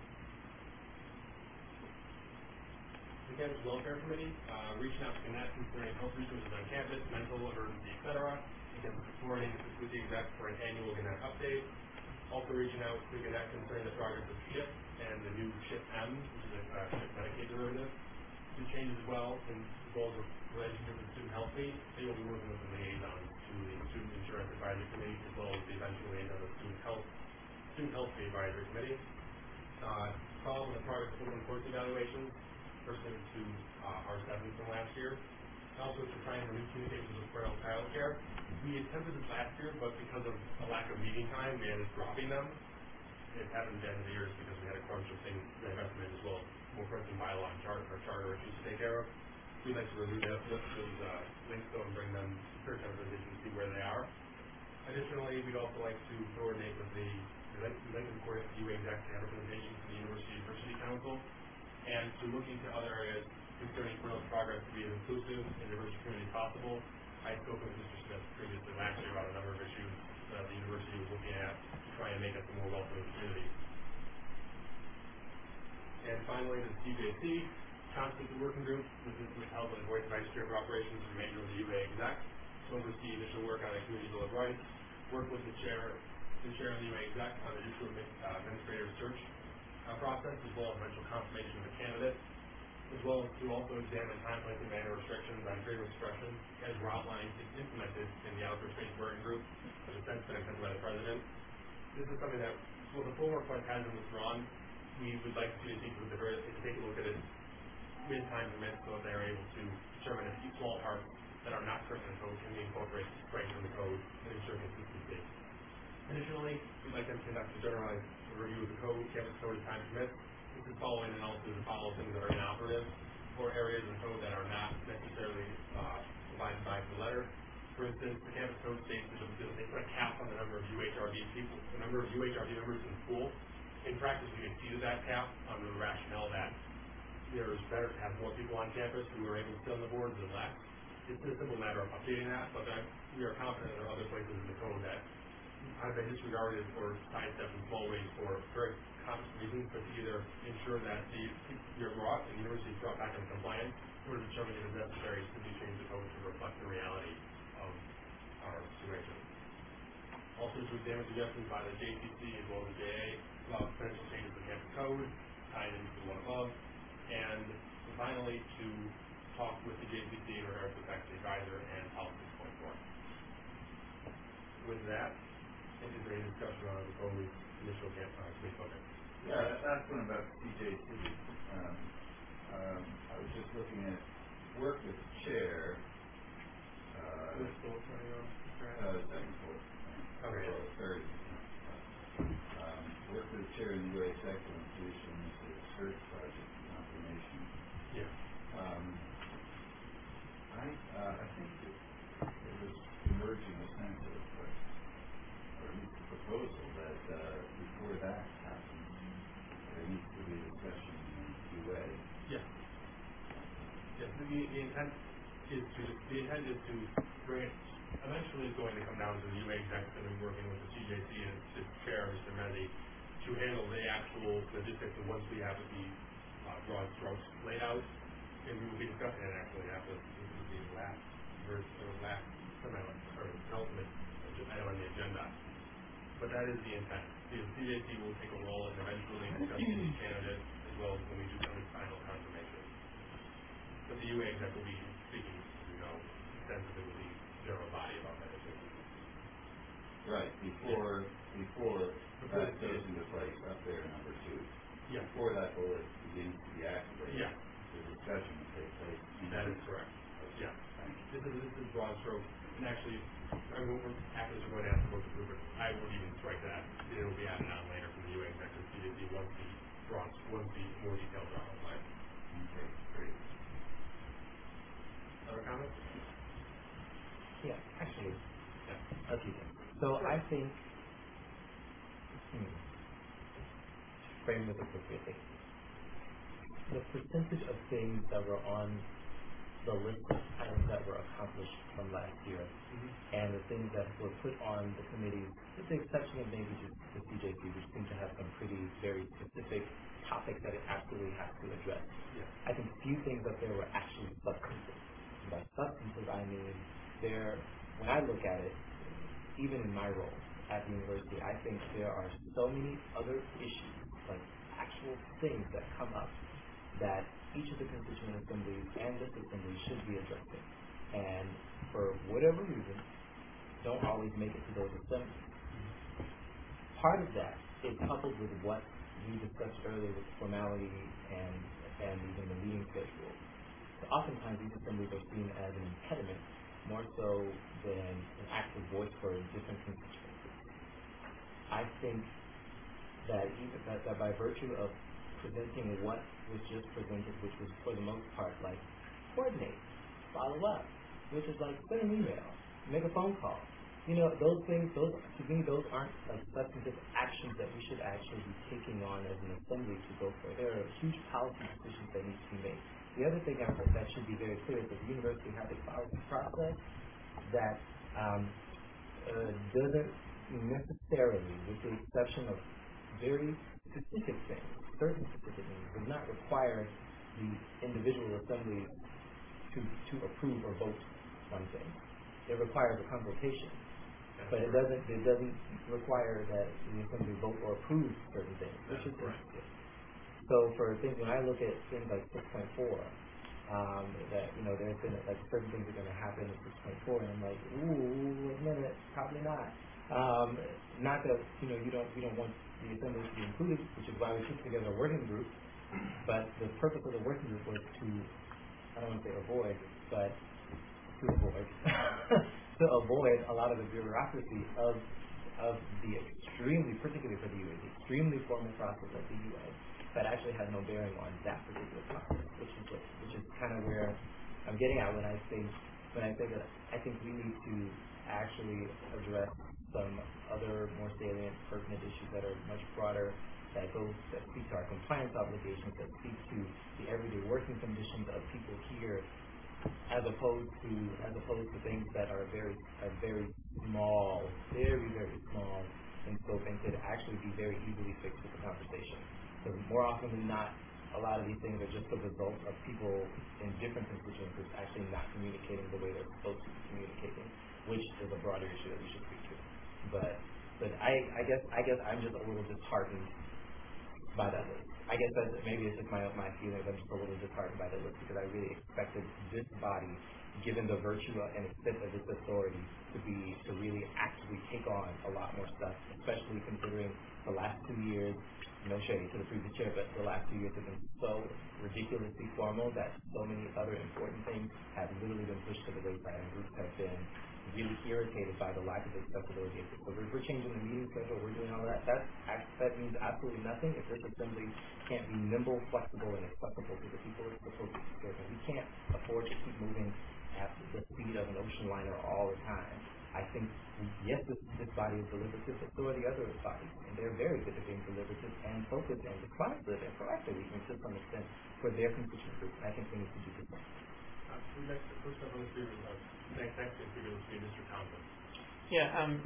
Speaker 1: The Campus Welfare Committee, uh, reaching out to Gannett concerning health resources on campus, mental, emergency, et cetera. Again, coordinating with the exec for an annual Gannett update. Also reaching out to Gannett concerning the progress of SHIP and the new SHIP M, which is a uh, SHIP Medicaid derivative. To change as well, and as well as a relationship with Student Health Fee, they will be working with the liaison to the Student Insurance Advisory Committee, as well as the eventual liaison of the Student Health Student Health Fee Advisory Committee. Uh, follow the progress of open course evaluations, pursuant to uh, R seven from last year. And also to try and renew communications with Cornell Child Care. We attempted this last year, but because of a lack of meeting time, we ended up dropping them. It happened at the end of the years because we had a crunch of things that investment as well as more pressing bylaw and charter or charter issues to take care of. We'd like to review those, those uh, links though and bring them to church organizations to see where they are. Additionally, we'd also like to coordinate with the we'd like, we'd like to coordinate with the U A exec to have representation from the University University Council and to look into other areas concerning Cornell's progress to be as inclusive and diverse a community as possible. I spoke with Mister Smith previously last year about a number of issues that the university was looking at to try and make us a more welcoming community. And finally, the C J C, Conflict Working Group, which is held by the Voice Vice Chair for Operations and Major of the U A exec, to oversee initial work on the Community Bill of Rights, work with the chair, the chair of the U A exec on the issue of uh, administrative search uh, process, as well as eventual confirmation of the candidate, as well as to also examine conflict and manner restrictions on freedom of expression, as were outlined and implemented in the Outdoor Space Working Group, which has since been accepted by the President. This is something that, well, the full request has been withdrawn. We would like to see the to take a look at it with time permits so that they are able to determine a few small parts that are not currently in the code can be incorporated to strengthen the code and ensure consistency. Additionally, we'd like them to conduct a generalized review of the code, campus code as time permits. This is following analysis to follow things that are inoperative or areas of the code that are not necessarily uh, provided by the letter. For instance, the campus code states that they put a cap on the number of U H R B people, the number of U H R B members in the school. In practice, we exceeded that cap under the rationale that there is better to have more people on campus who are able to sit on the board than less. It's a simple matter of updating that, but that we are confident there are other places in the code that have been disregarded or sidestepped in small ways for very common reasons, but to either ensure that the you're brought and the university is brought back into compliance or to determine if it's necessary to be change the code to reflect the reality of our situation. Also, to examine suggestions by the J C C as well as the J A about potential changes to the campus code, tied into the one above, and finally to talk with the J C C in regards to faculty advisor and policy six point four. With that, is there any discussion on the proposed initial campus uh, space program?
Speaker 12: Yeah, that last one about C J C. Um, um, I was just looking at work with the chair. Uh,
Speaker 1: Which school are you on?
Speaker 12: uh, second floor.
Speaker 1: Okay.
Speaker 12: Or third. Um, work with the chair in U H Excellence Solutions, the search project confirmation.
Speaker 1: Yeah.
Speaker 12: Um, I uh, I think that it was emerging a sense of, uh, or at least a proposal that uh, before that happens, there needs to be a discussion in Q A.
Speaker 1: Yes. Yes. The, the intent is to the intent is to bring it. Eventually, it's going to come down to the U A execs that are working with the C J C and its chair, Mister Mezzi, to handle the actual logistics. And once we have the uh, broad strokes laid out, and we will be discussing it actually after this is the last verse or last semi or penultimate item on the agenda. But that is the intent. The C J C will take a role in eventually discussing the candidate as well as when we do some final confirmation. But the U A exec will be speaking, you know, extensively with the general body about that issue.
Speaker 12: Right, before yeah. before that goes into place up there, number two.
Speaker 1: Yeah.
Speaker 12: Before that bullet begins to be activated.
Speaker 1: Yeah.
Speaker 12: The discussion will take place.
Speaker 1: That is correct. Yeah. This is this is broad strokes. And actually, I mean, we're, after this, we're going to ask the board to approve it. I won't even strike that. It will be added on later from the U A executive C D C once the broad, once the more details are outlined.
Speaker 12: Okay, great.
Speaker 1: Other comments?
Speaker 6: Yeah, actually,
Speaker 1: yeah.
Speaker 6: a few things. So I think, hmm, frame it appropriately. The percentage of things that were on the list of items that were accomplished from last year, mm-hmm. and the things that were put on the committee, with the exception of maybe just the C J C, which seemed to have some pretty very specific topics that it absolutely has to address.
Speaker 1: Yeah.
Speaker 6: I think few things up there were actually substantive. And by substantive, I mean there. When I look at it, even in my role at the university, I think there are so many other issues, like actual things that come up, that each of the constituent assemblies and this assembly should be addressing. And for whatever reason, don't always make it to those assemblies. Part of that is coupled with what we discussed earlier with formality and and even the meeting schedule. So oftentimes these assemblies are seen as an impediment more so than an active voice for different constituencies. I think that even that, that by virtue of presenting what was just presented, which was for the most part like coordinate, follow up, which is like send an email, make a phone call. You know, those things, those to me, those aren't like substantive actions that we should actually be taking on as an assembly to go for. There are huge policy decisions that need to be made. The other thing I think that should be very clear is that the university has a policy process that um, uh, doesn't necessarily, with the exception of very specific things, certain specific things, does not require the individual assemblies to, to approve or vote on things. It requires a consultation, but it doesn't it doesn't require that the assembly vote or approve certain things, which is correct. So for things, when I look at things like six point four, um, that, you know, there's been, like, certain things are going to happen in six point four, and I'm like, ooh, wait a minute, probably not. Um, not that, you know, you don't, we don't want the assembly to be included, which is why we put together a working group, But the purpose of the working group was to, I don't want to say avoid, but to avoid, to avoid a lot of the bureaucracy of of the extremely, particularly for the U A, the extremely formal process of the U A that actually had no bearing on that particular process, which is what, which is kind of where I'm getting at when I say when I say that I think we need to actually address some other more salient, pertinent issues that are much broader, that go that speak to our compliance obligations, that speak to the everyday working conditions of people here, as opposed to as opposed to things that are very are very small, very very small in scope, and could actually be very easily fixed with the conversation. Because more often than not, a lot of these things are just the result of people in different constituent groups actually not communicating the way they're supposed to be communicating, which is a broader issue that we should speak to. But but I I guess I guess I'm just a little disheartened by that list. I guess that's, maybe it's just my my feelings. I'm just a little disheartened by that list because I really expected this body, given the virtue and extent of its authority, to be to really actively take on a lot more stuff, especially considering the last two years. No shade to the previous chair, but the last two years have been so ridiculously formal that so many other important things have literally been pushed to the wayside, and groups have been really irritated by the lack of accessibility. So if we're changing the meeting schedule, we're doing all that, that, that means absolutely nothing if this assembly can't be nimble, flexible, and accessible to the people it's supposed to be serving. We can't afford to keep moving at the speed of an ocean liner all the time. I think, yes, this, this body is deliberative, but so are the other bodies, and they're very good at being deliberative and focused and responsive and proactive, even to some extent, for their constituent group. I think we need to do the same.
Speaker 1: Uh, next, first up on the speaker, uh, next, next speaker will be Mister Townsend.
Speaker 14: Yeah, um,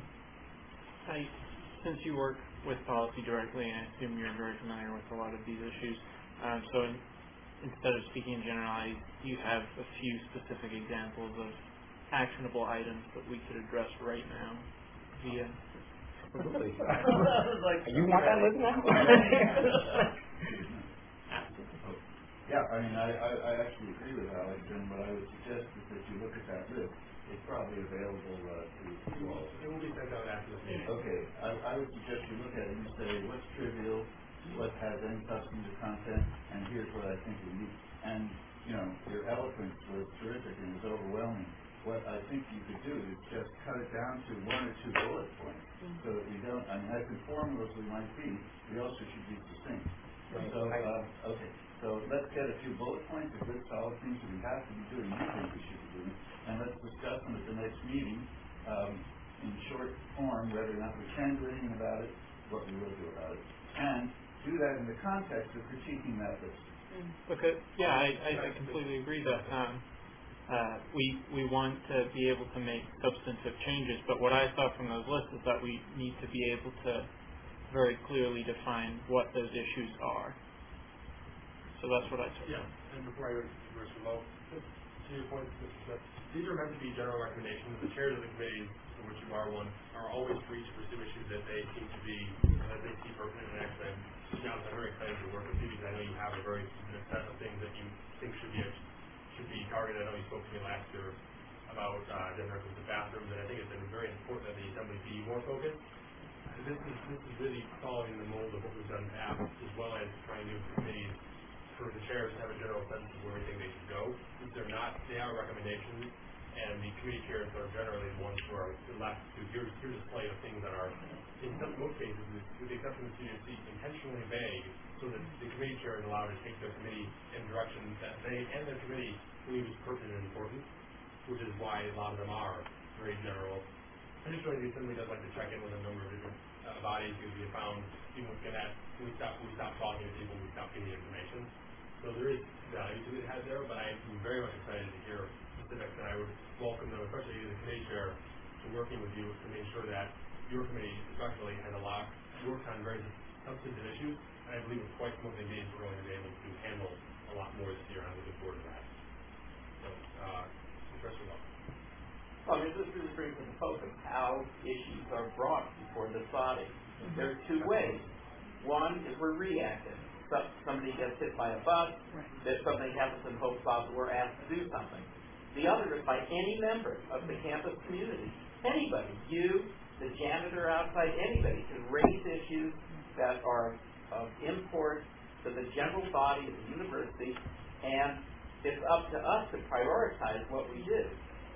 Speaker 14: I, since you work with policy directly, and I assume you're very familiar with a lot of these issues, um, so in, instead of speaking in generalities, you have a few specific examples of actionable items that we could address right now via.
Speaker 6: Absolutely.
Speaker 14: like,
Speaker 6: you want that list now?
Speaker 12: Yeah, I mean, I, I, I actually agree with Alex, and what I would suggest is that you look at that list. It's probably available uh, to you all.
Speaker 1: It will be sent out after the meeting.
Speaker 12: Okay, I, I would suggest you look at it and say, what's trivial, what has any substantive content, and here's what I think we need. And, you know, your eloquence was terrific and was overwhelming. What I think you could do is just cut it down to one or two bullet points, so that we don't, I mean, as informal as we might be, we also should be succinct.
Speaker 6: Right.
Speaker 12: So, uh, okay, so let's get a few bullet points of good solid things that we have to be doing, you think we should be doing, and let's discuss them at the next meeting, um, in short form, whether or not we can do anything about it, what we will do about it, and do that in the context of critiquing that list.
Speaker 14: Okay, yeah, I, I, I completely agree that um, Uh, we we want to be able to make substantive changes, but what I saw from those lists is that we need to be able to very clearly define what those issues are. So that's what I took.
Speaker 1: Yeah, and before I go to Mister Lowe, to your point, Mister Smith, these are meant to be general recommendations. The chairs of the committees, of which you are one, are always free to pursue issues that they seem to be, that they see pertinent and actually. Now, I'm very excited to work with you because I know you have a very specific set of things that you think should be should be targeted. I know you spoke to me last year about uh, different types of bathrooms, and I think it's been very important that the assembly be more focused. This is this is really following the mold of what we've done in the past, as well as trying to committees for the chairs to have a general sense of where we think they should go. Since they're not, they are recommendations, and the committee chairs are generally the ones who are left to here's here's a slate of things that are, in some most cases, with the exception of the C D C, intentionally vague, so that the committee chair is allowed to take their committee in directions that they and their committee believe is pertinent and important, which is why a lot of them are very general. Additionally, the assembly does like to check in with a number of different uh, bodies because we have found, even with Gannett, we stop we stop talking to people, we stop getting information. So there is value to it has there, but I am very much excited to hear specifics, and I would welcome them, especially the committee chair, to working with you to make sure that your committee especially has a lot worked on very substantive issues, and I believe with quite some of the needs we're going to be able to handle a lot more this year, and I'm looking forward to that. So, uh, Professor Love.
Speaker 10: Well, I mean, this really brings into focus how issues are brought before this body. Mm-hmm. There are two ways. One is we're reactive. So, somebody gets hit by a bus, that something happens in Hope Plaza, we're asked to do something. The other is by any member of the campus community. Anybody, you, the janitor outside, anybody can raise issues that are of import to the general body of the university, and it's up to us to prioritize what we do.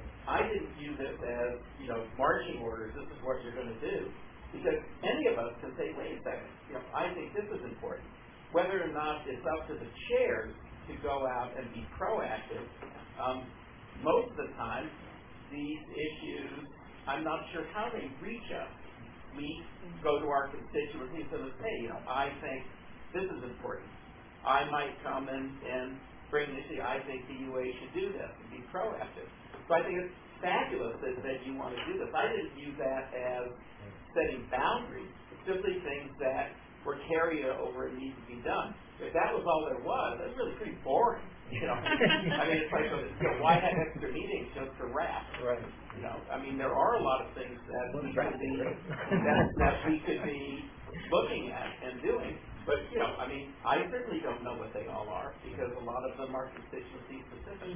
Speaker 10: I didn't view this as, you know, marching orders, this is what you're going to do. Because any of us can say, wait a second, you know, I think this is important. Whether or not it's up to the chairs to go out and be proactive, um, most of the time, these issues, I'm not sure how they reach us. We go to our constituencies and say, you know, I think this is important. I might come and, and bring this to you. I think the U A should do this and be proactive. So I think it's fabulous that, that you want to do this. I didn't view that as setting boundaries, simply things that were carried over and need to be done. If that was all there was, that's really pretty boring. You know, I mean, it's like, you know, why have extra meetings just to wrap?
Speaker 6: Right.
Speaker 10: You know, I mean, there are a lot of things that we could be that, that we could be looking at and doing. But you know, I mean, I certainly don't know what they all are because a lot of them are constituency specific.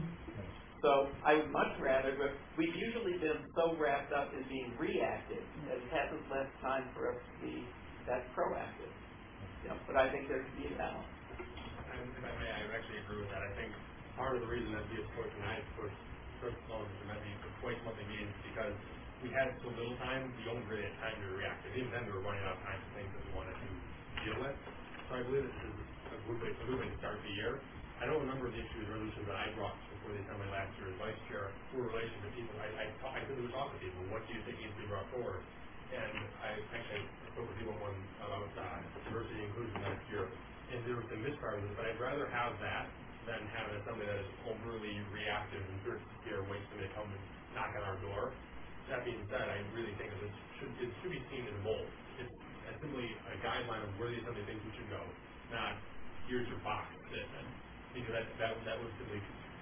Speaker 10: So I would much rather, but we've usually been so wrapped up in being reactive that it hasn't left time for us to be that proactive. You know, but I think there could be a balance.
Speaker 1: And if I may, I actually agree with that. I think part of the reason that we approach and I approach First Law and Messy for twice monthly meetings because we had so little time, we only really had time to react. And even then, we were running out of time for things that we wanted to deal with. So I believe this is a good way, a good way to start the year. I know a number of the issues and resolutions that I brought before the assembly last year as vice chair were in relation to people. I, I, talk, I could talk to people. What do you think needs to be brought forward? And I actually spoke with people one about uh, diversity and inclusion last year. And there was some mispriorities, but I'd rather have that than have an assembly that is overly reactive and sort of here waits for me to come and knock on our door. That being said, I really think that this should, it should be seen as a mold. It's a simply a guideline of where the assembly thinks we should go, not here's your box. Because that that that would simply,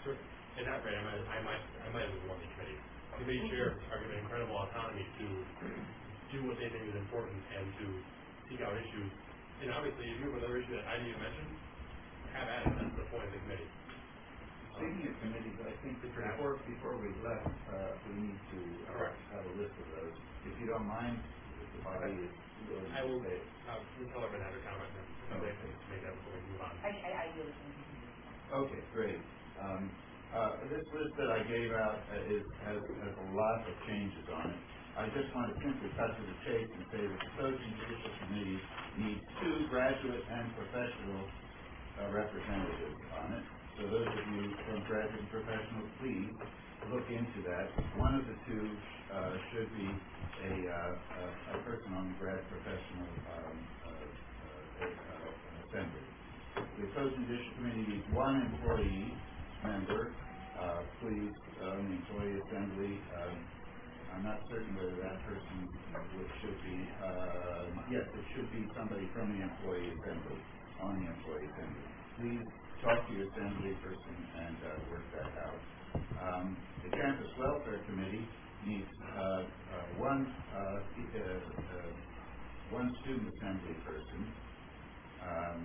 Speaker 1: in that rate, I might I might I might as well want the committee. Committee chairs are given incredible autonomy to do what they think is important and to seek out issues. And obviously, if you have another issue that I didn't even mention, have at it. That's the point of the committee.
Speaker 12: Speaking of committees, I think that before, before we left, uh, we need to uh, have a list of those. If you don't mind, if the body is willing
Speaker 1: I will,
Speaker 12: to say.
Speaker 1: uh, we'll tell everyone to have a comment and they can make that before we move on.
Speaker 13: I, I, I really
Speaker 12: Okay, great. Um, uh, this list that I gave out uh, is, has, has a lot of changes on it. I just want to simply cut to the chase and say that the Coach and Judicial Committee needs two graduate and professional uh, representatives on it. So those of you from graduate and professional, please look into that. One of the two uh, should be a, uh, a, a person on the grad professional um, uh, uh, uh, assembly. The Coach and Judicial Committee needs one employee member, uh, please, on the employee assembly. Um, I'm not certain whether that person would, should be, uh, yes, it should be somebody from the employee assembly, on the employee assembly. Please talk to your assembly person and uh, work that out. Um, the Campus Welfare Committee needs uh, uh, one uh, uh, uh, one student assembly person, um,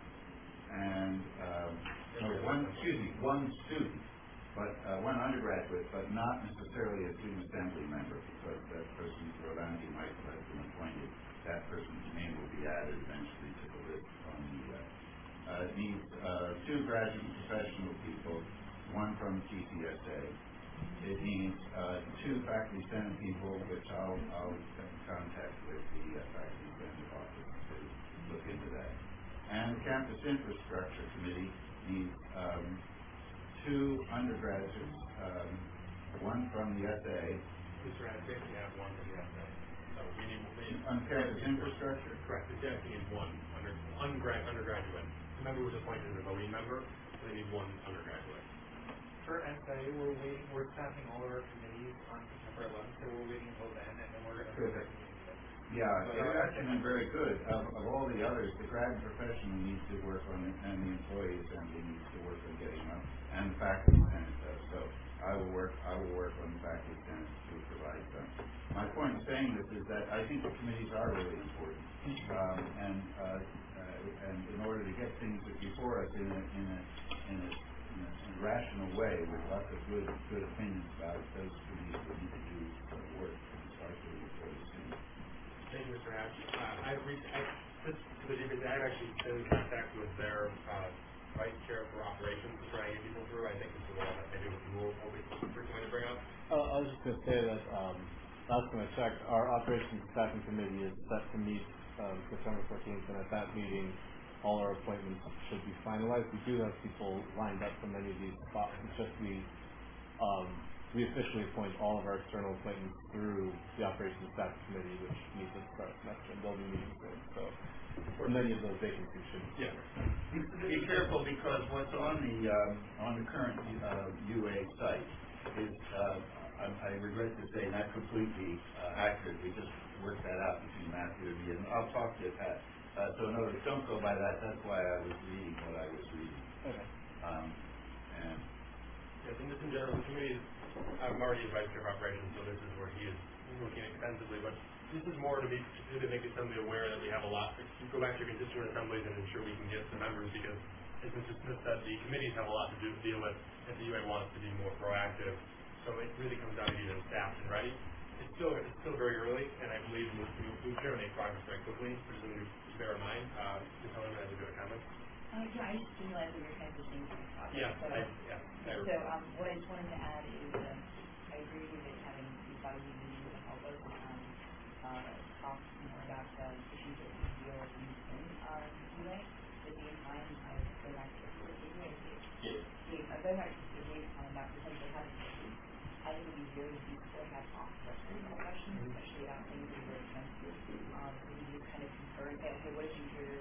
Speaker 12: and um, no, one excuse me, one student, but uh, one undergraduate, but not necessarily a student assembly member, because that person, Rolandi, might have been appointed. That person's name will be added eventually to the list on the. Uh, Uh, needs uh, two graduate and professional people, one from T C S A. It needs uh, two faculty senate people, which I'll, I'll get in contact with the uh, faculty senate office to look into that. And the Campus Infrastructure Committee needs um, two undergraduates, um, one from the S A.
Speaker 1: Mister Adams, we have one from the S A. So we need, we need
Speaker 12: on campus infrastructure?
Speaker 1: Correct. The S A needs one under, undergrad, undergraduate. The member was appointed as a voting member, so they need one undergraduate.
Speaker 2: For S A, we're waiting, we're staffing all of our committees on September eleventh, so we're waiting until then, and then we're going to have our committee.
Speaker 12: Yeah, it's actually been very good. Of, of all the others, the grad professional needs to work on it, and the employee assembly needs to work on getting up, and the faculty senate does. So I will work. I will work on the faculty senate to provide some. My point in saying this is that I think the committees are really important, um, and uh, uh, and in order to get things before us in a in a in a, in a, in a rational way with lots of good good opinions about it, those committees will need to do some work, especially before the students.
Speaker 1: Thank you, Mister Hatch. Uh, I've reached, I, This, so the, I've actually been in contact with their uh, vice chair for operations to try and get people through. I think this is the one that maybe you will always frequently to bring up.
Speaker 9: Uh, I was just going to say that um, last time I checked, our operations staffing committee is set to meet um, September fourteenth, and at that meeting, all our appointments should be finalized. We do have people lined up for many of these spots. It's just we um, we officially appoint all of our external appointments through the operations staffing committee, which meets at the start of semester, and they'll be meeting soon. So, for many of those vacancies should.
Speaker 12: Yeah. Be, be careful, because what's on the um, on the current uh, U A site is, uh, I, I regret to say, not completely uh, accurate. We just worked that out between Matthew and me, and I'll talk to you, Pat. Uh, so in other words, don't go by that. That's why I was reading what I was reading.
Speaker 1: Okay.
Speaker 12: Um, and
Speaker 1: yes, and just in general, the committee is, I'm already in vice chair of operations, so this is where he is working extensively, but this is more to be, to make assembly aware that we have a lot. You go back to your constituent assemblies and ensure we can get the members, because as Mister Smith said, the committees have a lot to do, deal with if the U A wants to be more proactive. So it really comes down to getting staffed and ready. It's still, it's still very early, and I believe we, we, we generally make progress very quickly, which is something to bear in mind. Uh, Miz Helen has a good comment.
Speaker 15: Uh, yeah, I just realized that we're transitioning to the project.
Speaker 1: Yeah,
Speaker 15: so,
Speaker 1: I, yeah. I
Speaker 15: so um, what I just wanted to add is um, I agree with you that having these body meetings will help us um, uh, talk more about uh, issues that we feel like we need to uh, U A. At the same time, I would go back to the U A. Yeah. I go back to the U A on about potentially having issues. I think it would be very useful to have off-record questions, especially about things that are very sensitive. Um, so we just kind of confer and say, okay, what did you hear?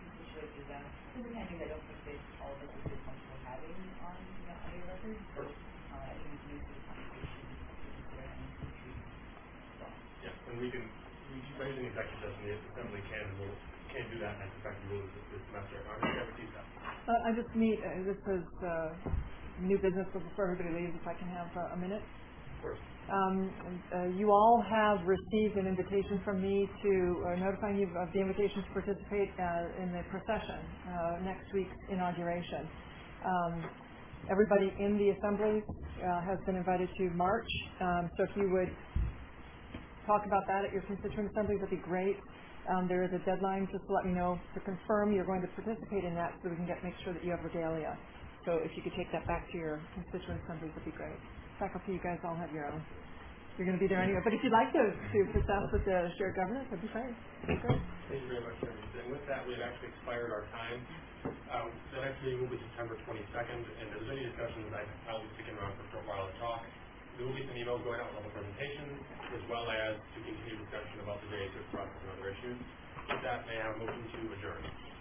Speaker 15: Is that this is the kind of things I don't think that all of us would feel comfortable having on, you know, on your record. So uh, I think we can use this conversation to consider any issues as well.
Speaker 1: Yeah, and we can, we, by using executive session, the assembly can will can do that, and that's effective rules this semester. I'm going to have a key step.
Speaker 8: Uh, I just need, uh, this is uh, new business before everybody leaves, if I can have uh, a minute.
Speaker 1: Of course.
Speaker 8: Um, uh, you all have received an invitation from me to uh, notifying you of the invitation to participate uh, in the procession, uh, next week's inauguration. Um, everybody in the assembly uh, has been invited to march, um, so if you would talk about that at your constituent assemblies, that'd be great. Um, there is a deadline just to let me know to confirm you're going to participate in that, so we can get make sure that you have regalia. So if you could take that back to your constituent assemblies, that'd be great. Faculty, you guys all have your own. You're going to be there anyway. But if you'd like to, to process with the shared governance, that'd be great. That'd be great.
Speaker 1: Thank you very much, Chairman. And with that, we've actually expired our time. Um, the next meeting will be September twenty-second, and if there's any discussions, I, I'll be sticking around for a short while to talk. There will be some emails going out with all the presentations, as well as to continue discussion about the J A six process and other issues. With that, may I have a motion to adjourn?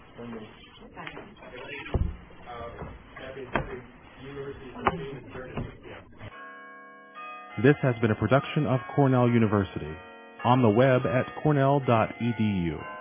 Speaker 1: Uh, that being said, the University meeting is adjourned at six p m
Speaker 16: This has been a production of Cornell University. On the web at cornell dot e d u.